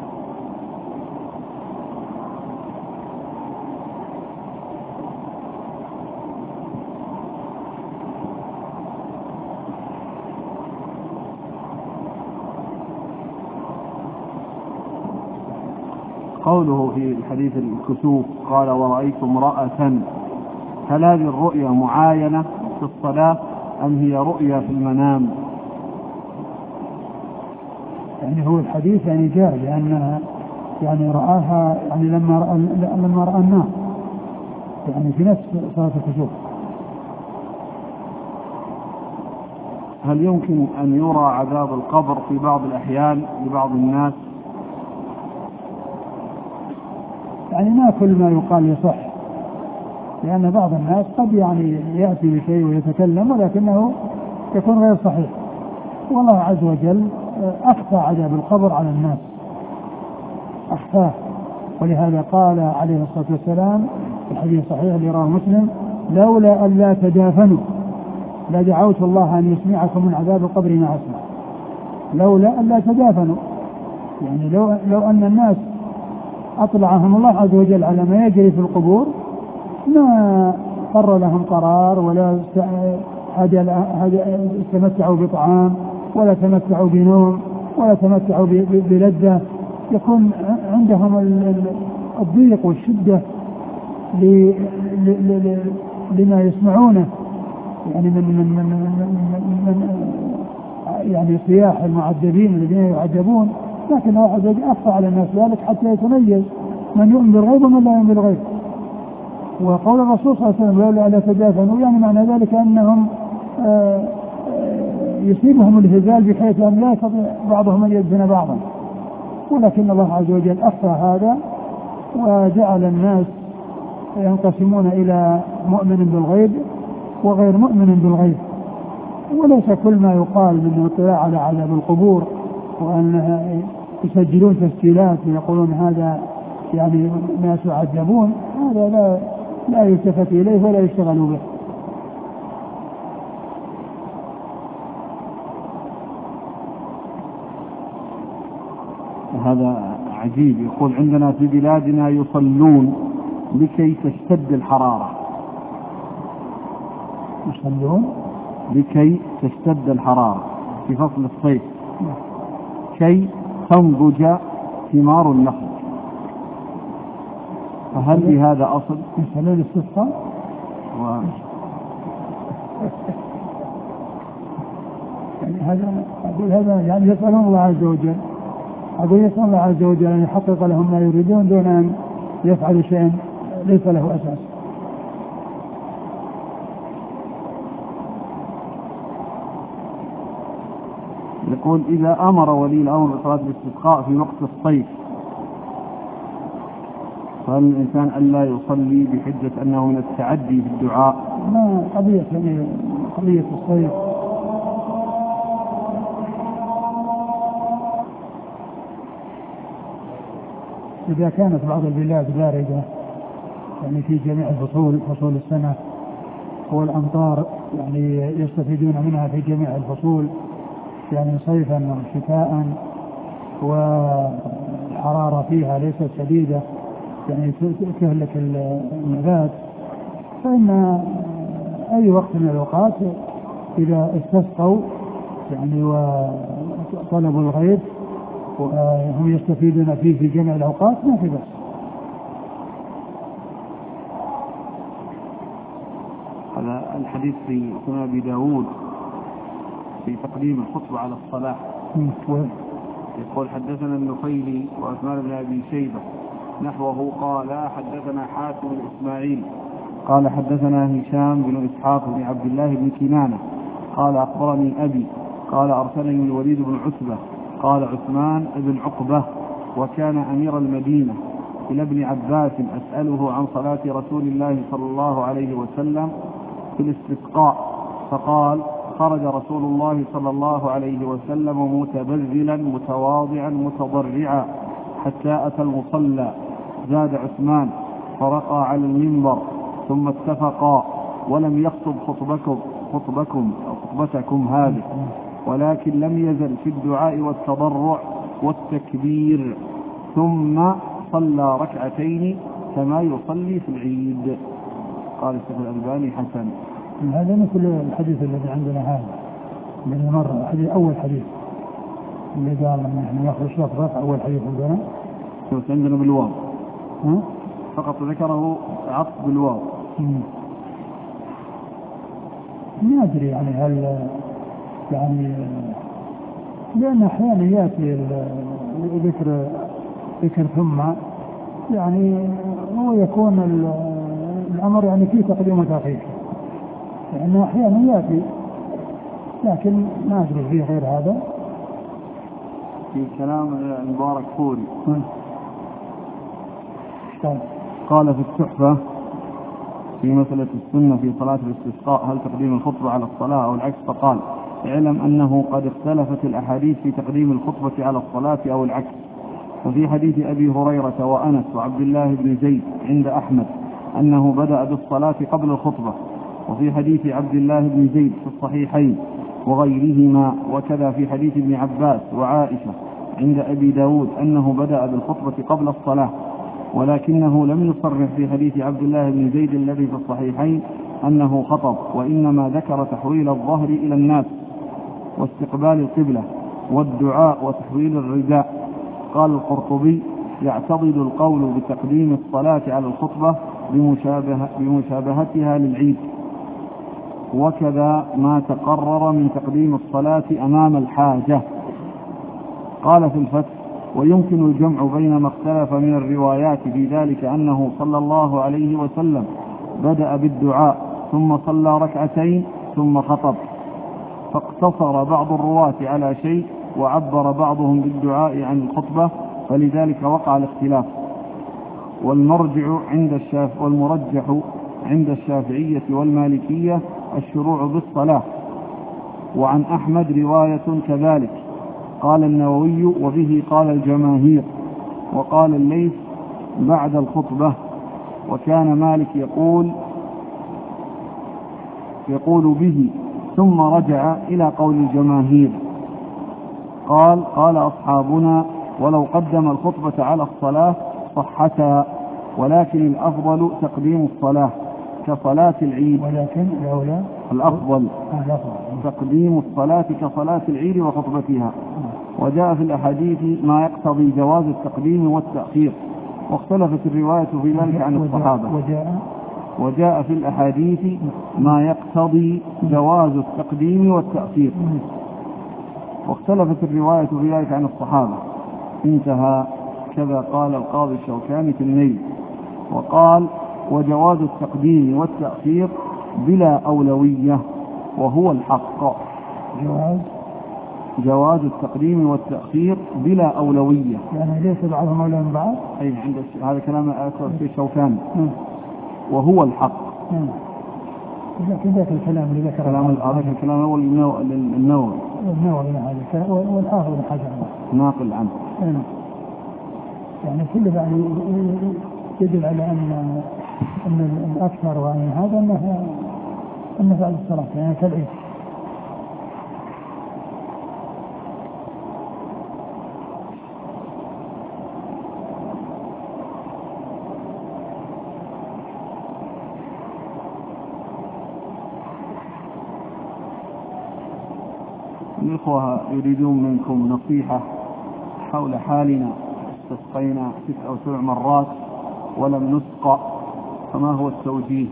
قوله في الحديث الكسوف قال ورأيت امرأة، هل هذه الرؤيا معاينة في الصلاة أم هي رؤيا في المنام؟ يعني هو الحديث يعني جاء لأنها يعني رآها يعني لما رأى لما رأى النار يعني في نفس صلاة الكسوف. هل يمكن أن يرى عذاب القبر في بعض الأحيان لبعض الناس؟ يعني ما كل ما يقال يصح، لأن بعض الناس قد يعني يأتي بشيء ويتكلم ولكنه يكون غير صحيح. والله عز وجل أخفى عذاب القبر على الناس، أخفاه، ولهذا قال عليه الصلاة والسلام في الحديث الصحيح اللي رواه مسلم: لولا أن لا تدافنوا لدعوت الله أن يسمعكم من عذاب القبر ما أسمع. لولا أن لا تدافنوا، يعني لو, لو أن الناس أطلعهم الله عز وجل على ما يجري في القبور ما قر لهم قرار ولا تمتعوا بطعام ولا تمتعوا بنوم ولا تمتعوا بلذة، يكون عندهم الضيق والشدة لما يسمعونه يعني من من من من من يعني صياح المعذبين الذين يعذبون. لكن الله عز وجل أخفى على الناس ذلك حتى يتميز من يؤمن بالغيب ومن لا يؤمن بالغيب. وقول الرسول صلى الله عليه وسلم لولا ألا تدافنوا، يعني معنى ذلك أنهم يصيبهم الهزال بحيث أن لا يستطيع بعضهم أن يدفن بعضا، ولكن الله عز وجل أخفى هذا وجعل الناس ينقسمون إلى مؤمن بالغيب وغير مؤمن بالغيب. وليس كل ما يقال من اطلاع على عذاب القبور وأن يسجلون تسجيلات ويقولون هذا يعني ناس يعذبون، هذا لا لا يلتفت إليه ولا يشتغلوا به. هذا عجيب. يقول عندنا في بلادنا يصلون لكي تشتد الحرارة. يصلون لكي تشتد الحرارة في فصل الصيف كي تنضج ثمار النخل، فهل بهذا أصل؟ يصلون الاستسقاء و... يعني هذا أقول هذا يعني يسألون الله عز وجل، أقول يسأل الله عز وجل أن يحقق لهم ما يريدون دون أن يفعلوا شيئا ليس له أساس. يقول إذا أمر ولي الأمر بصلاة الاستسقاء في وقت الصيف فهل الإنسان ألا يصلي بحجة أنه من التعدي في الدعاء؟ ما قضية يعني قضية الصيف إذا كانت بعض البلاد باردة يعني في جميع الفصول فصول السنة والأمطار يعني يستفيدون منها في جميع الفصول يعني صيفا وشتاء والحرارة فيها ليست شديدة يعني تهلك النبات، فإن أي وقت من الأوقات إذا استسقوا يعني وطلبوا الغيث وهم يستفيدون فيه في جميع الأوقات ما في بس. هذا الحديث في سنن أبي داود في تقديم الخطبة على الصلاة يقول حدثنا النفيلي وعثمان بن أبي شيبة نحوه قال حدثنا حاتم الإسماعيلي قال حدثنا هشام بن إسحاق بن عبد الله بن كنانة قال أخبرني أبي قال أرسلني الوليد بن عتبة قال عثمان بن عقبة وكان أمير المدينة إلى ابن عباس أسأله عن صلاة رسول الله صلى الله عليه وسلم في الاستسقاء فقال خرج رسول الله صلى الله عليه وسلم متبذلا متواضعا متضرعا حتى أتى المصلى زاد عثمان فرقى على المنبر ثم اتفقا ولم يخطب خطبكم خطبكم أو خطبتكم هذه ولكن لم يزل في الدعاء والتضرع والتكبير ثم صلى ركعتين كما يصلي في العيد. قال الشيخ الألباني حسن. هذا مثل الحديث الذي عندنا هذا من مرة حديث أول حديث اللي قال نحن نأخذ شوط رفع أول حديث عندنا عندنا بالواو فقط ذكره عطف بالواو. ما أدري يعني هل يعني لأن أحيانا يأتي ذكر ذكر ثم يعني هو يكون الأمر يعني فيه تقديم وتأخير لأنه أحيانا يأتي لكن ما أدري فيه غير هذا. في كلام المبارك فوري قال في التحفة في مسألة السنة في صلاة الاستسقاء هل تقديم الخطبة على الصلاة أو العكس فقال اعلم أنه قد اختلفت الأحاديث في تقديم الخطبة على الصلاة أو العكس. وفي حديث أبي هريرة وأنس وعبد الله بن زيد عند أحمد أنه بدأ بالصلاة قبل الخطبة وفي حديث عبد الله بن زيد في الصحيحين وغيرهما وكذا في حديث ابن عباس وعائشة عند أبي داود أنه بدأ بالخطبة قبل الصلاة ولكنه لم يصرح في حديث عبد الله بن زيد الذي في الصحيحين أنه خطب وإنما ذكر تحويل الظهر إلى الناس واستقبال القبلة والدعاء وتحويل الرداء. قال القرطبي يعتضد القول بتقديم الصلاة على الخطبة بمشابهة بمشابهتها للعيد وكذا ما تقرر من تقديم الصلاة أمام الحاجة. قال في الفتح ويمكن الجمع بين ما اختلف من الروايات في ذلك أنه صلى الله عليه وسلم بدأ بالدعاء ثم صلى ركعتين ثم خطب فاقتصر بعض الرواة على شيء وعبر بعضهم بالدعاء عن الخطبة فلذلك وقع الاختلاف. والمرجع عند الشاف والمرجح عند الشافعية والمالكية الشروع بالصلاة وعن أحمد رواية كذلك. قال النووي وبه قال الجماهير وقال الليث بعد الخطبة وكان مالك يقول يقول به ثم رجع إلى قول الجماهير. قال قال أصحابنا ولو قدم الخطبة على الصلاة صحتا ولكن الأفضل تقديم الصلاة كصلاة العيد ولكن الأولى الأفضل تقديم الصلاة كصلاة العيد وخطبتها. وجاء في الأحاديث ما يقتضي جواز التقديم والتأخير واختلفت الرواية في ذلك عن الصحابة. وجاء, وجاء في الأحاديث ما يقتضي جواز التقديم والتأخير واختلفت الرواية في ذلك عن الصحابة. انتهى. كذا قال القاضي الشوكاني في النيل. وقال وجواز التقديم والتأخير بلا أولوية وهو الحق. جواز جواز التقديم والتأخير بلا أولوية يعني ليس بعضهم أولى من بعض. أي عند هذا كلام في الشوكاني وهو الحق. لكن ذاك الكلام اللي ذكره كلام هذا الكلام هو النووي النووي هذا والحافظ بن حجر ناقل عنه. يعني كله يعني يدل على أن أن الأكثر وأن هذا أنه أنه بعد الصلاة يعني كالعيد. الإخوة يريدون منكم نصيحة حول حالنا، استسقينا تسع أو سبع مرات ولم نسقى، فما هو التوجيه؟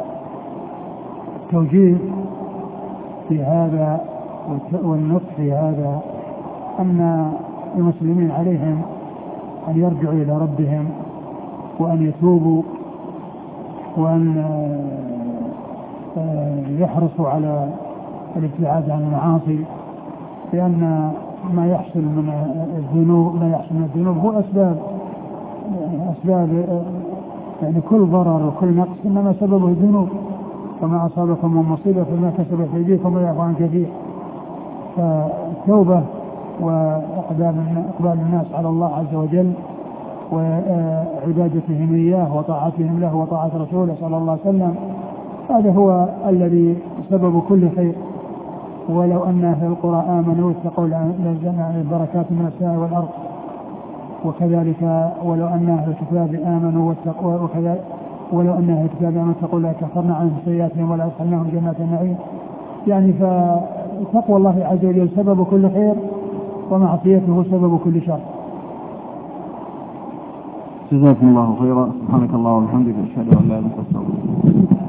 التوجيه في هذا والنصح في هذا أن المسلمين عليهم أن يرجعوا إلى ربهم وأن يتوبوا وأن يحرصوا على الابتعاد عن المعاصي، لأن ما يحصل من الذنوب ما يحصل من الذنوب هو أسباب أسباب يعني كل ضرر وكل نقص إنما سببه الذنوب، وما أصابكم من مصيبة فما كسبت أيديكم ويعفو عن كثير. فالتوبة وإقبال الناس على الله عز وجل وعبادتهم إياه وطاعتهم له وطاعة رسوله صلى الله عليه وسلم، هذا هو الذي سبب كل خير. ولو أن أهل القرى آمنوا واتقوا لنزلنا البركات من السماء والأرض، وكذلك ولو أن أهل الكتاب آمنوا واتقوا وكذلك ولو أن أهل الكتاب آمنوا واتقوا لكفرنا عنهم سيئاتهم ولا أدخلناهم جنات النعيم. يعني فتقوى الله عز وجل سبب كل خير ومعصيته سبب كل شر. جزاكم الله خيرا. سبحانك اللهم وبحمدك أشهد أن لا إله إلا أنت أستغفرك.